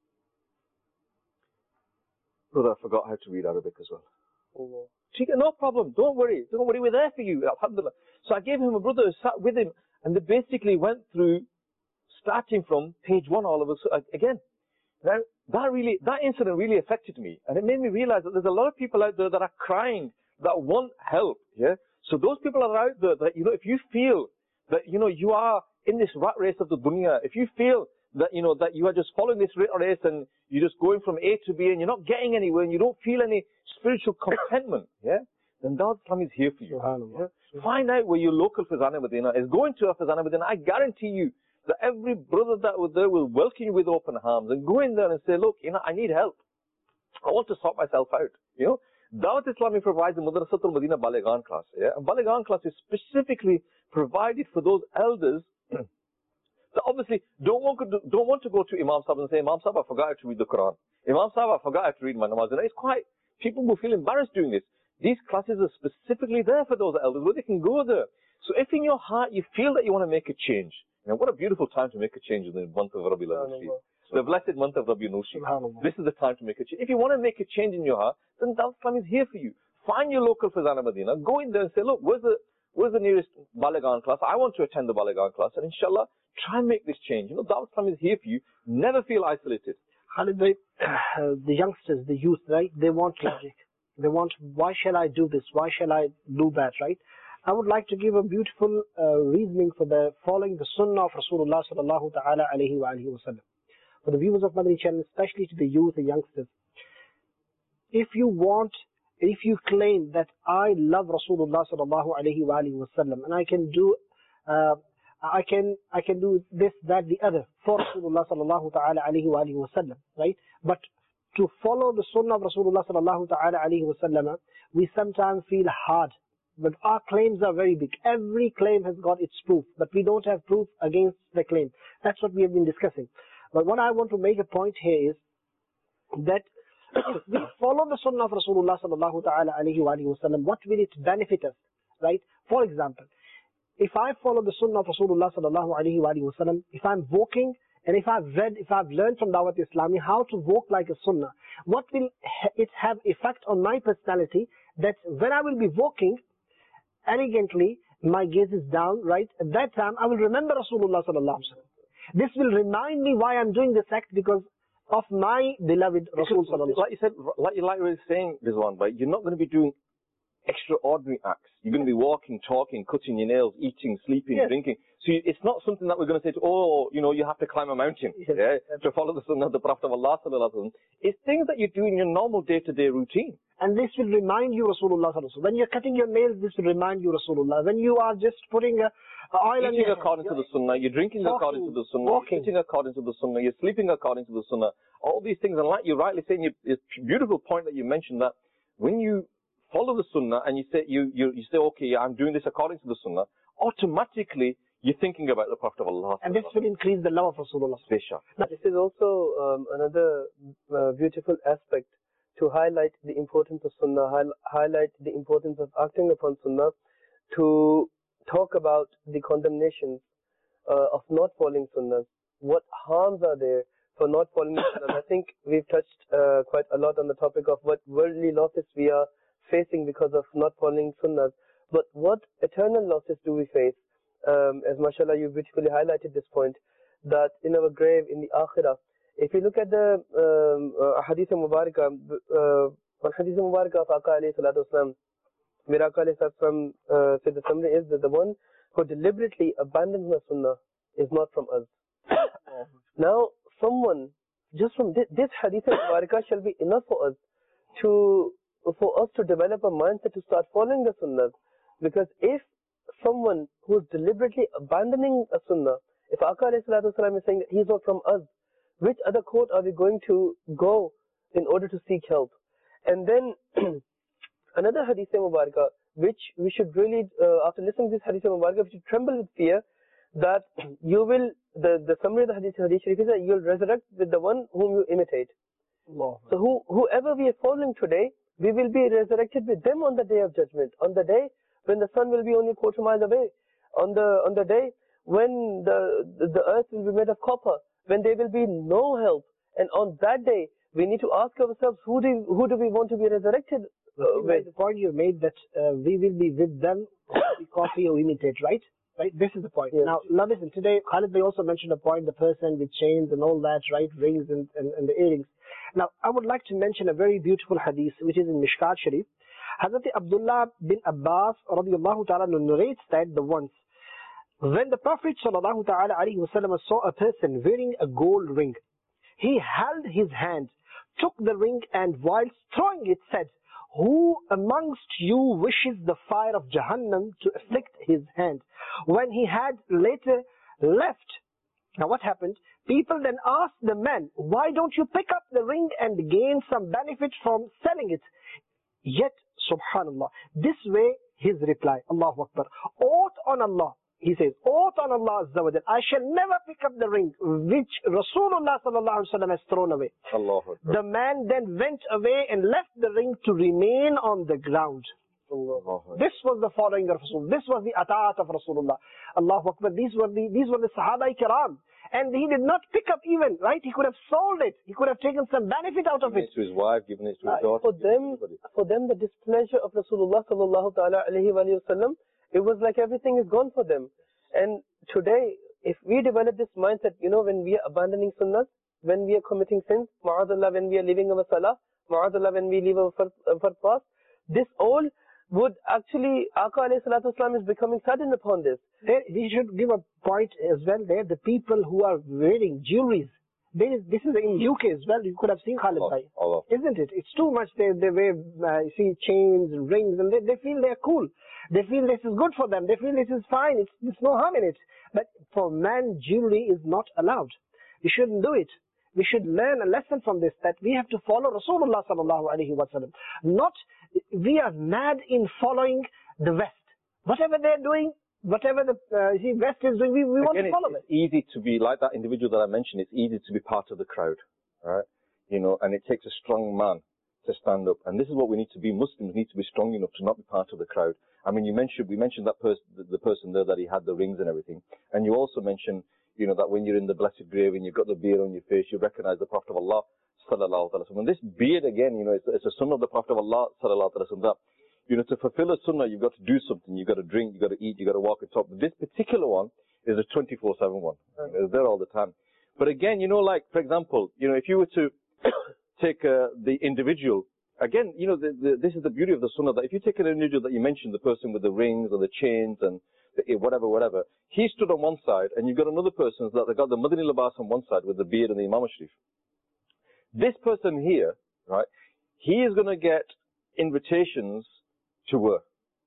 Brother, I forgot how to read Arabic as well. She said, no problem. Don't worry. We're there for you. Alhamdulillah. So I gave him a brother who sat with him, and they basically went through, starting from page 1 all of us again. Now, that incident really affected me, and it made me realize that there's a lot of people out there that are crying, that want help. Yeah. So those people are out there that, if you feel that, you are in this rat race of the dunya, if you feel that, that you are just following this rat race and you're just going from A to B and you're not getting anywhere and you don't feel any spiritual contentment, yeah, then Dawat Islam is here for you. Yeah? Find out where your local Fazana Medina is. Going to a Fazana Medina, I guarantee you that every brother that was there will welcome you with open arms and go in there and say, look, I need help. I want to sort myself out. Dawat Islami provides a Madrasatul Medina Baligan class. Yeah? A Baligan class is specifically provided for those elders that obviously don't want to go to Imam Sahib and say, Imam Sahib, I forgot how to read the Quran. Imam Sahib, I forgot how to read my namaz. And it's quite, people will feel embarrassed doing this. These classes are specifically there for those elders where they can go there. So if in your heart you feel that you want to make a change, what a beautiful time to make a change in the month of Rabiul Awwal. The blessed month of Rabiul Awwal. This is the time to make a change. If you want to make a change in your heart, then Dawat Islam is here for you. Find your local Fazana Medina, go in there and say, look, where's the nearest Baligan class? I want to attend the Baligan class, and inshallah, try and make this change. Dawat Islam is here for you. Never feel isolated. Khalid bhai, the youngsters, the youth, right? They want logic. They want, why shall I do this? Why shall I do that, right? I would like to give a beautiful reasoning for following the sunnah of Rasulullah sallallahu ta'ala alayhi wa alihi wa sallam. For the viewers of Madani channel, especially to the youth and youngsters, if you claim that I love Rasulullah sallallahu alayhi wa alihi wa sallam, and I can do this, that, the other for Rasulullah sallallahu ta'ala alayhi wa alihi wa sallam, right? But to follow the sunnah of Rasulullah sallallahu ta'ala alayhi wa sallam, we sometimes feel hard. But our claims are very big. Every claim has got its proof, but we don't have proof against the claim. That's what we have been discussing. But what I want to make a point here is that if we follow the sunnah of Rasulullah sallallahu ta'ala alayhi wa sallam, what will it benefit us, right? For example, if I follow the sunnah of Rasulullah sallallahu alayhi wa sallam, if I'm walking, and if I've learned from Dawat Islami how to walk like a sunnah, what will it have effect on my personality, that when I will be walking elegantly, my gaze is down, right? At that time, I will remember Rasulullah sallallahu alaihi wasallam. This will remind me why I'm doing this act, because of my beloved Rasul sallallahu alaihi wasallam. Like you said, like we were saying, Rizwan, but you're not going to be doing extraordinary acts. You're going to be walking, talking, cutting your nails, eating, sleeping, drinking. So it's not something that we're going to say, you have to climb a mountain to follow the sunnah of the Prophet of Allah sallallahu alaihi wasallam. It's things that you do in your normal day-to-day routine. And this will remind you Rasulullah sallallahu alaihi wasallam. When you're cutting your nails, this will remind you Rasulullah. When you are just putting oil on your head, according to the sunnah, you're drinking according to the sunnah, you're eating according to the sunnah, you're sleeping according to the sunnah. All these things, and like you're rightly saying, it's a beautiful point that you mentioned, that when you follow the sunnah and you say, okay, I'm doing this according to the sunnah, automatically you're thinking about the Prophet of Allah. And this will increase the love of Rasulullah. Now, this is also another beautiful aspect to highlight the importance of sunnah, highlight the importance of acting upon sunnah, to talk about the condemnations of not following sunnahs. What harms are there for not following sunnahs? I think we've touched quite a lot on the topic of what worldly losses we are facing because of not following sunnahs. But what eternal losses do we face? As mashallah, you beautifully highlighted this point, that in our grave, in the akhirah, if you look at the hadith mubarakah, one hadith mubarakah of Aka alayhi salatu wasalam, where Aka alayhi salatu wasalam said the summary is that the one who deliberately abandons the sunnah is not from us. Now, someone, just from this hadith mubarakah shall be enough for us to develop a mindset to start following the sunnahs. Because if someone who is deliberately abandoning a sunnah, if Aka alayhi salatu wasalam is saying that he's not from us, which other court are we going to go in order to seek help? And then another hadith mubarakah, which we should really, after listening to this hadith mubarakah, we should tremble with fear that you will, the summary of the hadith sharif is that you will resurrect with the one whom you imitate. Allah. So whoever we are following today, we will be resurrected with them on the day of judgment, on the day when the sun will be only 1/4 miles away, on the day when the earth will be made of copper, when there will be no help. And on that day, we need to ask ourselves, who do we want to be resurrected with? The point you made that we will be with them, we copy or imitate, right? Right. This is the point. Yes. Now, listen. Today, Khalid Bhai also mentioned a point: the person with chains and all that, right? Rings and the earrings. Now, I would like to mention a very beautiful hadith, which is in Mishkat Sharif. Hazrat Abdullah bin Abbas radiyallahu ta'ala narrates that the once when the Prophet sallallahu ta'ala alaihi wasallam saw a person wearing a gold ring, he held his hand, took the ring, and whilst throwing it said, "Who amongst you wishes the fire of Jahannam to afflict his hand?" When he had later left, now what happened? People then asked the man, "Why don't you pick up the ring and gain some benefit from selling it?" Yet, subhanallah, this way his reply, Allahu Akbar, "Oath on Allah," he says, "Oath on Allah Azza wa Jal, I shall never pick up the ring which Rasulullah sallallahu alaihi wasallam has thrown away." Allahu Akbar. The man then went away and left the ring to remain on the ground. Allahu Akbar. This was the following of Rasul. This was the ata'at of Rasulullah. Allahu Akbar. These were the Sahaba Kiram. And he did not pick up even, right? He could have sold it. He could have taken some benefit out of Given it. it to his wife, given it to his daughter. For them, the displeasure of Rasulullah sallallahu ta'ala alayhi wa sallam, it was like everything is gone for them. And today, if we develop this mindset, when we are abandoning sunnahs, when we are committing sins, ma'adallah, when we are leaving our salah, ma'adallah, when we leave our fast, this all would actually, Aka alayhi salatu wasalam is becoming saddened upon this. We should give a point as well there. The people who are wearing jewelries, this is in UK as well. You could have seen Khalid Bhai. Isn't it? It's too much. They wear, see, chains and rings, and they feel they're cool. They feel this is good for them. They feel this is fine. There's no harm in it. But for man, jewelry is not allowed. We shouldn't do it. We should learn a lesson from this, that we have to follow Rasulullah sallallahu alaihi wasallam. We are mad in following the West. Whatever they're doing, whatever the West is doing, we want to follow it. It's easy to be like that individual that I mentioned. It's easy to be part of the crowd, right? And it takes a strong man to stand up. And this is what we need to be. Muslims need to be strong enough to not be part of the crowd. I mean, we mentioned that the person there that he had the rings and everything. And you also mentioned, that when you're in the blessed grave and you've got the beard on your face, you recognize the Prophet of Allah, sallallahu alaihi wasallam. And this beard again, it's a sunnah of the Prophet of Allah, sallallahu alaihi wasallam. That, to fulfill a sunnah, you've got to do something. You've got to drink, you've got to eat, you've got to walk on top. But this particular one is a 24/7 one. It's there all the time. But again, like, for example, if you were to take the individual, again, this is the beauty of the sunnah, that if you take an individual that you mentioned, the person with the rings or the chains and whatever, he stood on one side, and you've got another person that they got the Madani Labas on one side with the beard and the Imam Sharif. This person here, right, he is going to get invitations to work.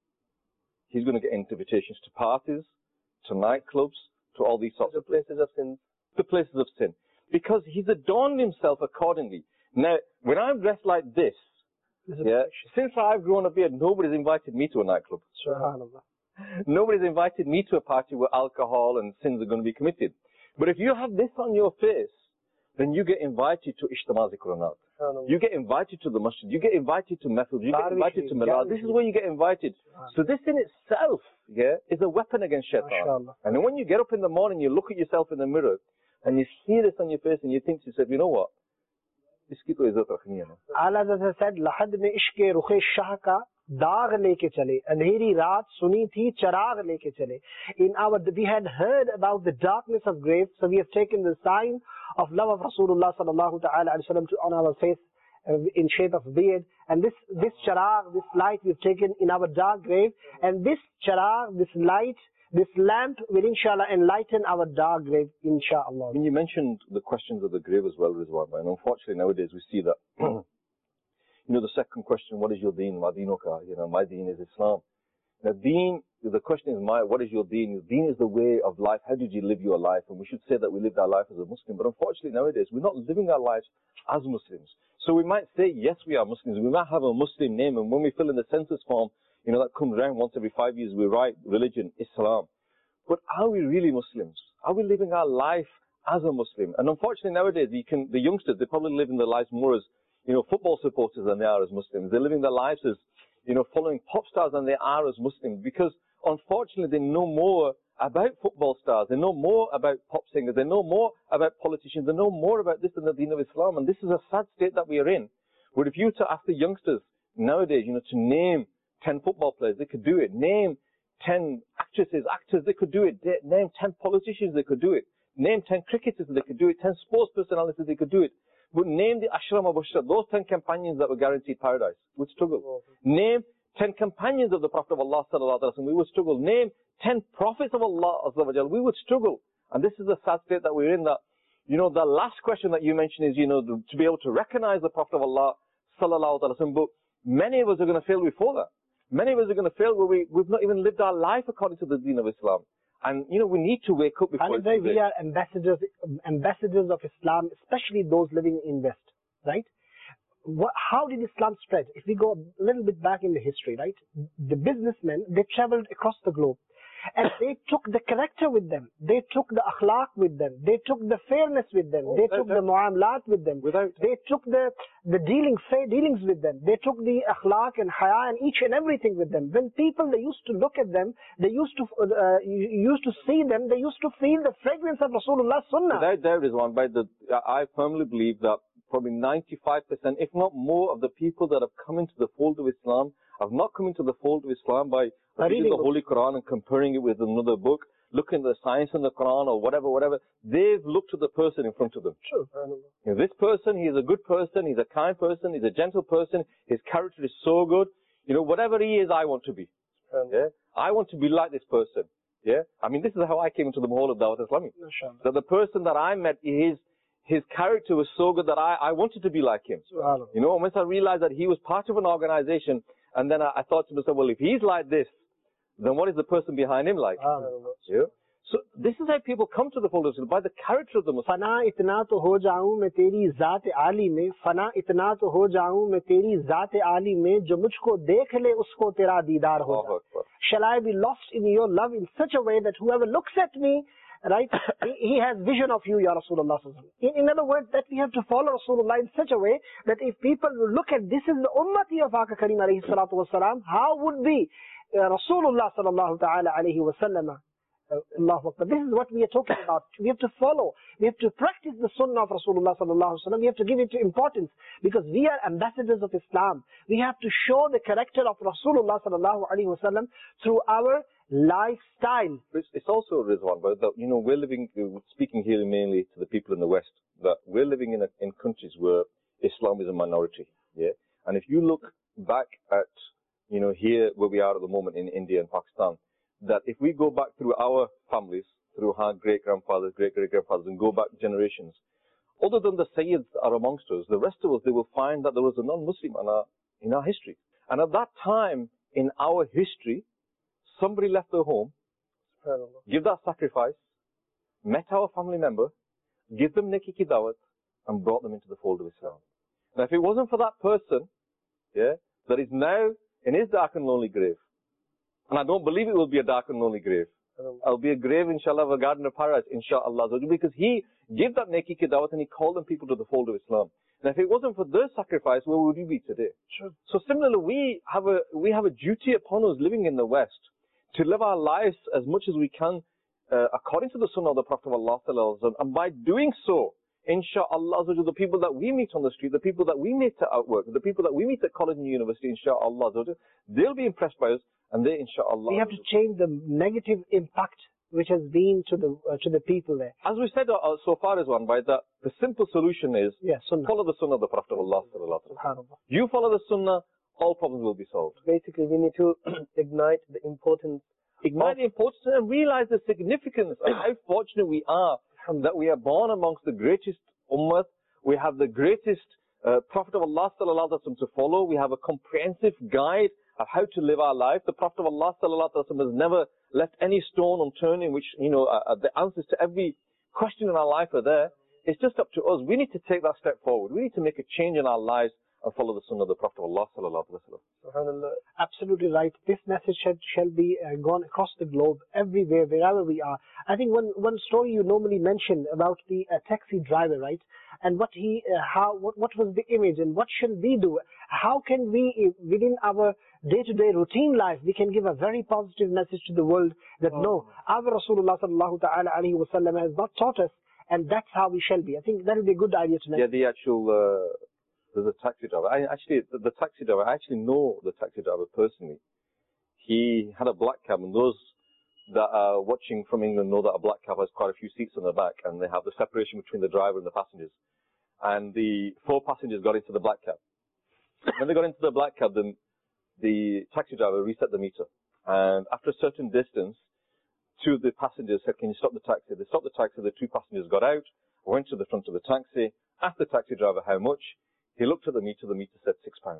He's going to get invitations to parties, to nightclubs, to all these sorts of places of sin. The places of sin. Because he's adorned himself accordingly. Now, when I'm dressed like this, since I've grown up here, nobody's invited me to a nightclub. Subhanallah. Nobody's invited me to a party where alcohol and sins are going to be committed. But if you have this on your face, then you get invited to Ijtima Zikranat. You get invited to the masjid. You get invited to method. You get invited to milad. This is where you get invited. So this in itself, is a weapon against shaitan. And then when you get up in the morning, you look at yourself in the mirror, and you see this on your face, and you think to yourself, you know what? इसकी तो इज्जत रखनी है ना. आला हज़रत said, लहद में इश्क़ रुख़े शाह का दाग लेके चले, अंधेरी रात सुनी थी चराग लेके चले. We had heard about the darkness of grave, so we have taken the sign of love of Rasulullah sallallahu ta'ala alayhi wa sallam on our face in shape of beard. And this charag, this light we've taken in our dark grave, and this charag, this light, this lamp will inshallah enlighten our dark grave, inshallah. When you mentioned the questions of the grave as well, Rizwan, and unfortunately nowadays we see that, the second question, what is your deen? Ma dinuka? My deen is Islam. Now, deen, the question is, what is your deen? Deen is the way of life. How did you live your life? And we should say that we lived our life as a Muslim. But unfortunately, nowadays, we're not living our lives as Muslims. So we might say, yes, we are Muslims. We might have a Muslim name. And when we fill in the census form, that comes around once every 5 years, we write religion, Islam. But are we really Muslims? Are we living our life as a Muslim? And unfortunately, nowadays, the youngsters, they probably live in their lives more as, football supporters than they are as Muslims. They're living their lives as, following pop stars than they are as Muslims, because unfortunately they know more about football stars, they know more about pop singers, they know more about politicians, they know more about this than the deen of Islam. And this is a sad state that we are in. But if you were to ask the youngsters nowadays, to name 10 football players, they could do it. Name 10 actors, they could do it. Name 10 politicians, they could do it. Name 10 cricketers, they could do it. 10 sports personalities, they could do it. But name the Ashram Mubashshar, those 10 companions that were guaranteed paradise, would struggle. Name 10 companions of the Prophet of Allah sallallahu alaihi wasallam, we would struggle. Name 10 prophets of Allah azza wa jalla, we would struggle. And this is the sad state that we're in, that, the last question that you mentioned is, to be able to recognize the Prophet of Allah sallallahu alaihi wasallam. But many of us are going to fail before that. Many of us are going to fail where we've not even lived our life according to the deen of Islam. And, we need to wake up before we are ambassadors of Islam, especially those living in West, right? How did Islam spread? If we go a little bit back in the history, right? The businessmen, they traveled across the globe. And they took the character with them. They took the akhlaq with them. They took the fairness with them. They took the muamalat with them. They took the fair dealings with them. They took the akhlaq and haya and each and everything with them. When people, they used to look at them, they used to see them, they used to feel the fragrance of Rasulullah's sunnah. Without doubt, Rizwan, I firmly believe that probably 95%, if not more, of the people that have come into the fold of Islam have not come into the fold of Islam by reading the Holy Quran and comparing it with another book, looking at the science in the Quran or whatever. They've looked at the person in front of them. True. This person, he's a good person, he's a kind person, he's a gentle person, his character is so good. Whatever he is, I want to be. Yeah? I want to be like this person. Yeah? I mean, this is how I came into the Mahal of Dawat Islami. That the person that I met, his character was so good that I wanted to be like him. Once I realized that he was part of an organization, and then I thought to myself, well, if he's like this, then what is the person behind him like? Yeah? So this is how people come to the fold of Islam, by the character of the Muslim. Fana itna to ho jaun main teri zaat aali mein, fana itna to ho jaun main teri zaat aali mein, jo mujhko dekh le usko tera deedar hoga. Shall I be lost in your love in such a way that whoever looks at me, right, he has vision of you, Ya Rasulullah. In other words, that we have to follow Rasulullah in such a way that if people look at this is the ummati of Aka Kareem alayhi salatu wasalam, how would be Rasulullah sallallahu ta'ala alayhi wasallam? Allahu Akbar. This is what we are talking about. We have to follow. We have to practice the sunnah of Rasulullah sallallahu alaihi wasallam. We have to give it importance because we are ambassadors of Islam. We have to show the character of Rasulullah sallallahu alaihi wasallam through our lifestyle. It's also, Rizwan, but we're living, speaking here mainly to the people in the West, that we're living in countries where Islam is a minority. Yeah, and if you look back at here where we are at the moment in India and Pakistan, that if we go back through our families, through our great-grandfathers, great-great-grandfathers, and go back generations, other than the Sayyids are amongst us, the rest of us, they will find that there was a non-Muslim in our history. And at that time in our history, somebody left their home, give that sacrifice, met our family member, give them neki ki dawat, and brought them into the fold of Islam. Now, if it wasn't for that person, yeah, that is now in his dark and lonely grave, and I don't believe it will be a dark and lonely grave. It'll be a grave, inshallah, of a garden of paradise, inshallah, because he gave that neki ki dawat and he called them people to the fold of Islam. Now, if it wasn't for their sacrifice, where would we be today? Sure. So similarly, we have a duty upon us living in the West to live our lives as much as we can according to the Sunnah of the Prophet of Allah sallallahu alaihi wasallam, and by doing so, inshallah, the people that we meet on the street, the people that we meet at work, the people that we meet at college and university, inshallah, they'll be impressed by us, and they, inshallah. We have to change the negative impact which has been to the people there. As we said so far, is one by the simple solution is follow the Sunnah of the Prophet of Allah sallallahu alaihi wasallam. You follow the Sunnah, all problems will be solved. Basically, we need to ignite the importance and realize the significance of how fortunate we are that we are born amongst the greatest ummah. We have the greatest Prophet of Allah sallallahu alaihi wasallam to follow. We have a comprehensive guide of how to live our life. The Prophet of Allah sallallahu alaihi wasallam has never left any stone unturned in which, the answers to every question in our life are there. It's just up to us. We need to take that step forward. We need to make a change in our lives and follow the sunnah of the Prophet of Allah sallallahu alaihi wasallam. Absolutely right. This message shall be gone across the globe, everywhere, wherever we are. I think one story you normally mention about the taxi driver, right? And what was the image, and what should we do? How can we, within our day-to-day routine life, we can give a very positive message to the world that no, our Rasulullah sallallahu ta'ala alayhi wa sallam has not taught us, and that's how we shall be. I think that would be a good idea to mention. Yeah, the actual, there's a taxi driver. I actually know the taxi driver personally. He had a black cab, and those that are watching from England know that a black cab has quite a few seats in the back, and they have the separation between the driver and the passengers. And the 4 passengers got into the black cab. When they got into the black cab, then the taxi driver reset the meter. And after a certain distance, 2 of the passengers said, "Can you stop the taxi?" They stopped the taxi. The 2 passengers got out, went to the front of the taxi, asked the taxi driver how much. He looked at the meter said £6.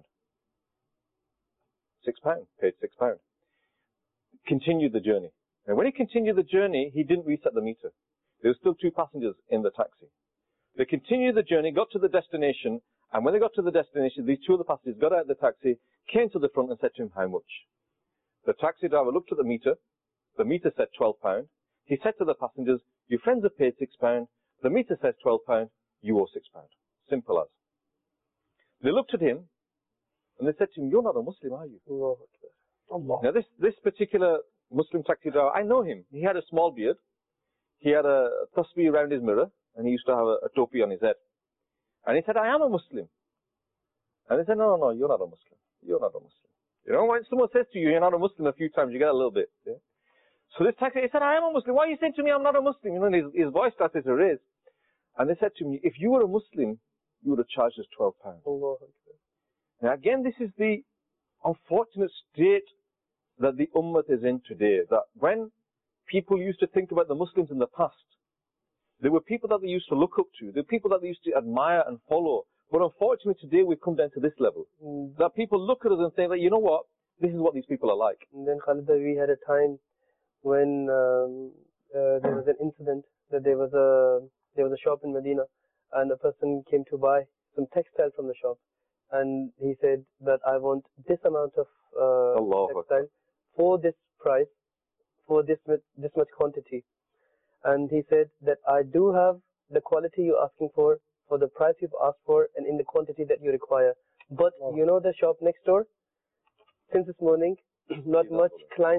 £6, paid £6. Continued the journey. And when he continued the journey, he didn't reset the meter. There were still 2 passengers in the taxi. They continued the journey, got to the destination, and when they got to the destination, these 2 of the passengers got out of the taxi, came to the front and said to him, "How much?" The taxi driver looked at the meter said £12. He said to the passengers, "Your friends have paid £6. The meter says £12. You owe £6. Simple as. They looked at him, and they said to him, "You're not a Muslim, are you?" Allah. Now this particular Muslim taxi driver, I know him. He had a small beard. He had a tasbih around his mirror, and he used to have a topi on his head. And he said, "I am a Muslim." And they said, No, you're not a Muslim. You're not a Muslim. You know, when someone says to you, "You're not a Muslim," a few times, you get a little bit. Yeah? So this taxi, he said, "I am a Muslim. Why are you saying to me I'm not a Muslim?" You know, and his voice started to raise. And they said to me, "If you were a Muslim, you would have charged us £12. Now again, this is the unfortunate state that the ummah is in today, that when people used to think about the Muslims in the past, there were people that they used to look up to, there were people that they used to admire and follow. But unfortunately today we've come down to this level, that people look at us and say that, you know what, this is what these people are like. And then Khalida, we had a time when there was an incident that there was a shop in Medina, and a person came to buy some textile from the shop, and he said that I want this amount of textile for this price, for this much quantity. And he said that I do have the quality you're asking for the price you've asked for, and in the quantity that you require. But you know the shop next door? Since this morning, not much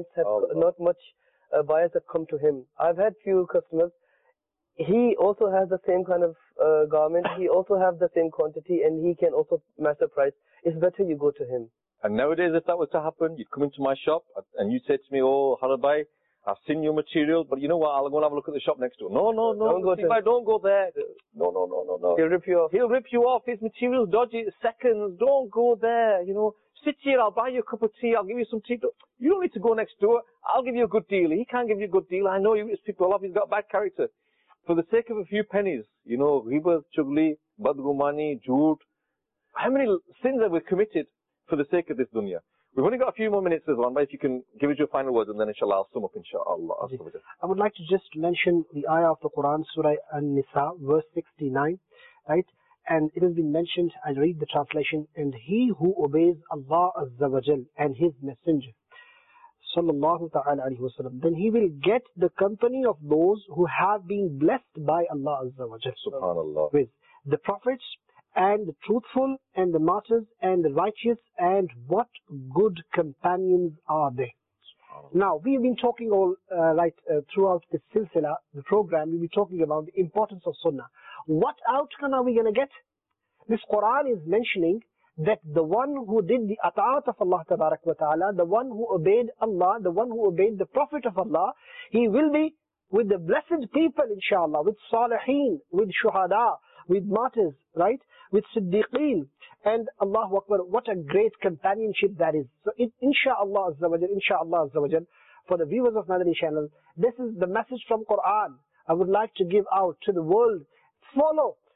buyers have come to him. I've had few customers. He also has the same kind of garment. He also has the same quantity, and he can also match the price. It's better you go to him. And nowadays, if that was to happen, you'd come into my shop and you'd say to me, "Oh, Harabai, I've seen your material, but you know what, I'll go and have a look at the shop next door." No, don't go there. No. He'll rip you off. His material's dodgy. Seconds, don't go there. You know, sit here, I'll buy you a cup of tea, I'll give you some tea. You don't need to go next door. I'll give you a good deal. He can't give you a good deal. I know you people off. He's got bad character. For the sake of a few pennies, you know, riba, chugli, badgumani, joot. How many sins have we committed for the sake of this dunya? We've only got a few more minutes, Rizwan, but if you can give us your final words, and then inshallah I'll sum up, inshallah. I would like to just mention the ayah of the Quran, Surah An-Nisa, verse 69, right? And it has been mentioned, I read the translation, "And he who obeys Allah Azza wa Jal and His Messenger, sallallahu ta'ala alayhi wa sallam, then he will get the company of those who have been blessed by Allah Azza wa Jal." Subhanallah. With the prophets, and the truthful, and the martyrs, and the righteous, and what good companions are they. Now, we've been talking throughout the silsila, the program, we've been talking about the importance of sunnah. What outcome are we going to get? This Quran is mentioning that the one who did the ata'at of Allah tabarak wa ta'ala, the one who obeyed Allah, the one who obeyed the Prophet of Allah, he will be with the blessed people, inshallah, with salihin, with shuhada, with martyrs, right? With siddiqeen. And Allahu Akbar, what a great companionship that is. So inshallah azza wa jal, for the viewers of Madani channel, this is the message from Quran I would like to give out to the world. Follow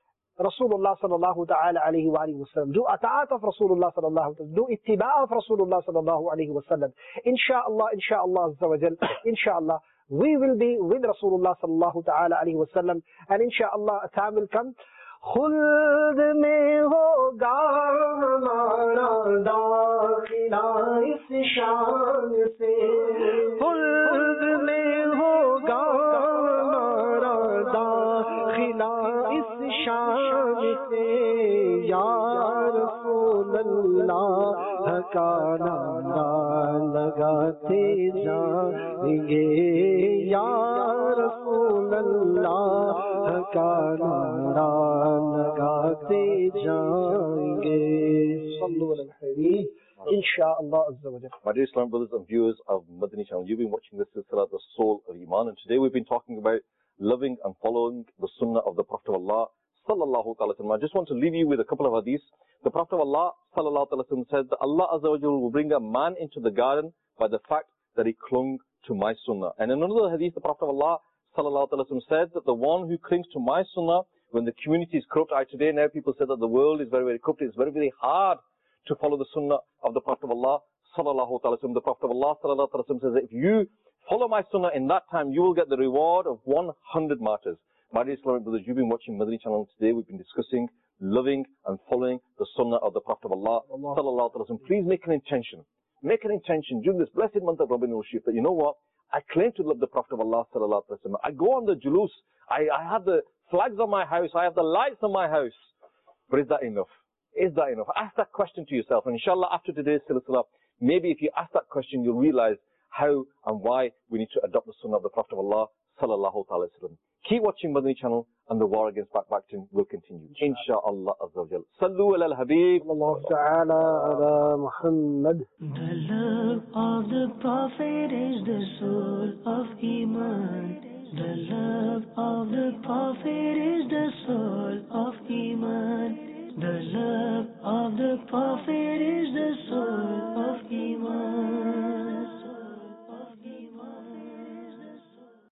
Rasulullah sallallahu ta'ala alayhi wa alihi wa sallam. Do ata'at of Rasulullah sallallahu ta'ala. Do ittiba' of Rasulullah sallallahu alayhi wa sallam. Insha'Allah, insha'Allah azza wa jal, insha'Allah, we will be with Rasulullah sallallahu ta'ala alayhi wa sallam. And insha'Allah, a time will come. खुल्द में होगा हमारा दाखिला इस शान से, खुल्द में होगा हमारा दाखिला इस शान से, या रसूल अल्लाह का नारा लगाते जाएंगे, या रसूल अल्लाह का नारा लगाते जाएंगे. Insha'Allah azza wa jalla. My dear Islam brothers and viewers of Madani Channel, you've been watching this Silsila, the Soul of Iman, and today we've been talking about loving and following the Sunnah of the Prophet of Allah sallallahu alaihi wasallam. I just want to leave you with a couple of hadiths. The Prophet of Allah sallallahu alaihi wasallam said that Allah azza wa jalla will bring a man into the garden by the fact that he clung to my Sunnah. And in another hadith, the Prophet of Allah sallallahu alaihi wasallam said that the one who clings to my Sunnah when the community is corrupt. Today now people say that the world is very, very corrupt. It's very, very hard to follow the Sunnah of the Prophet of Allah sallallahu alaihi wasallam. The Prophet of Allah sallallahu alaihi wasallam says that if you follow my Sunnah in that time, you will get the reward of 100 martyrs. My dear Islamic brothers, you've been watching Madani Channel. Today we've been discussing loving and following the Sunnah of the Prophet of Allah sallallahu alaihi wasallam. Please make an intention. Make an intention during this blessed month of Rabiul Awwal that, you know what, I claim to love the Prophet of Allah sallallahu alaihi wasallam. I go on the julus. I have the flags on my house. I have the lights on my house. But is that enough? Is that enough? Ask that question to yourself. And inshallah, after today's silsila, maybe if you ask that question, you'll realize how and why we need to adopt the Sunnah of the Prophet of Allah sallallahu alaihi wasallam. Keep watching Madani Channel, and the war against backbiting will continue. Insha'Allah azza wa jal. Sallu ala al-Habib. Sallallahu ta'ala ala Muhammad. The love of the Prophet is the soul of Iman. The love of the Prophet is the soul of Iman. The love of the Prophet is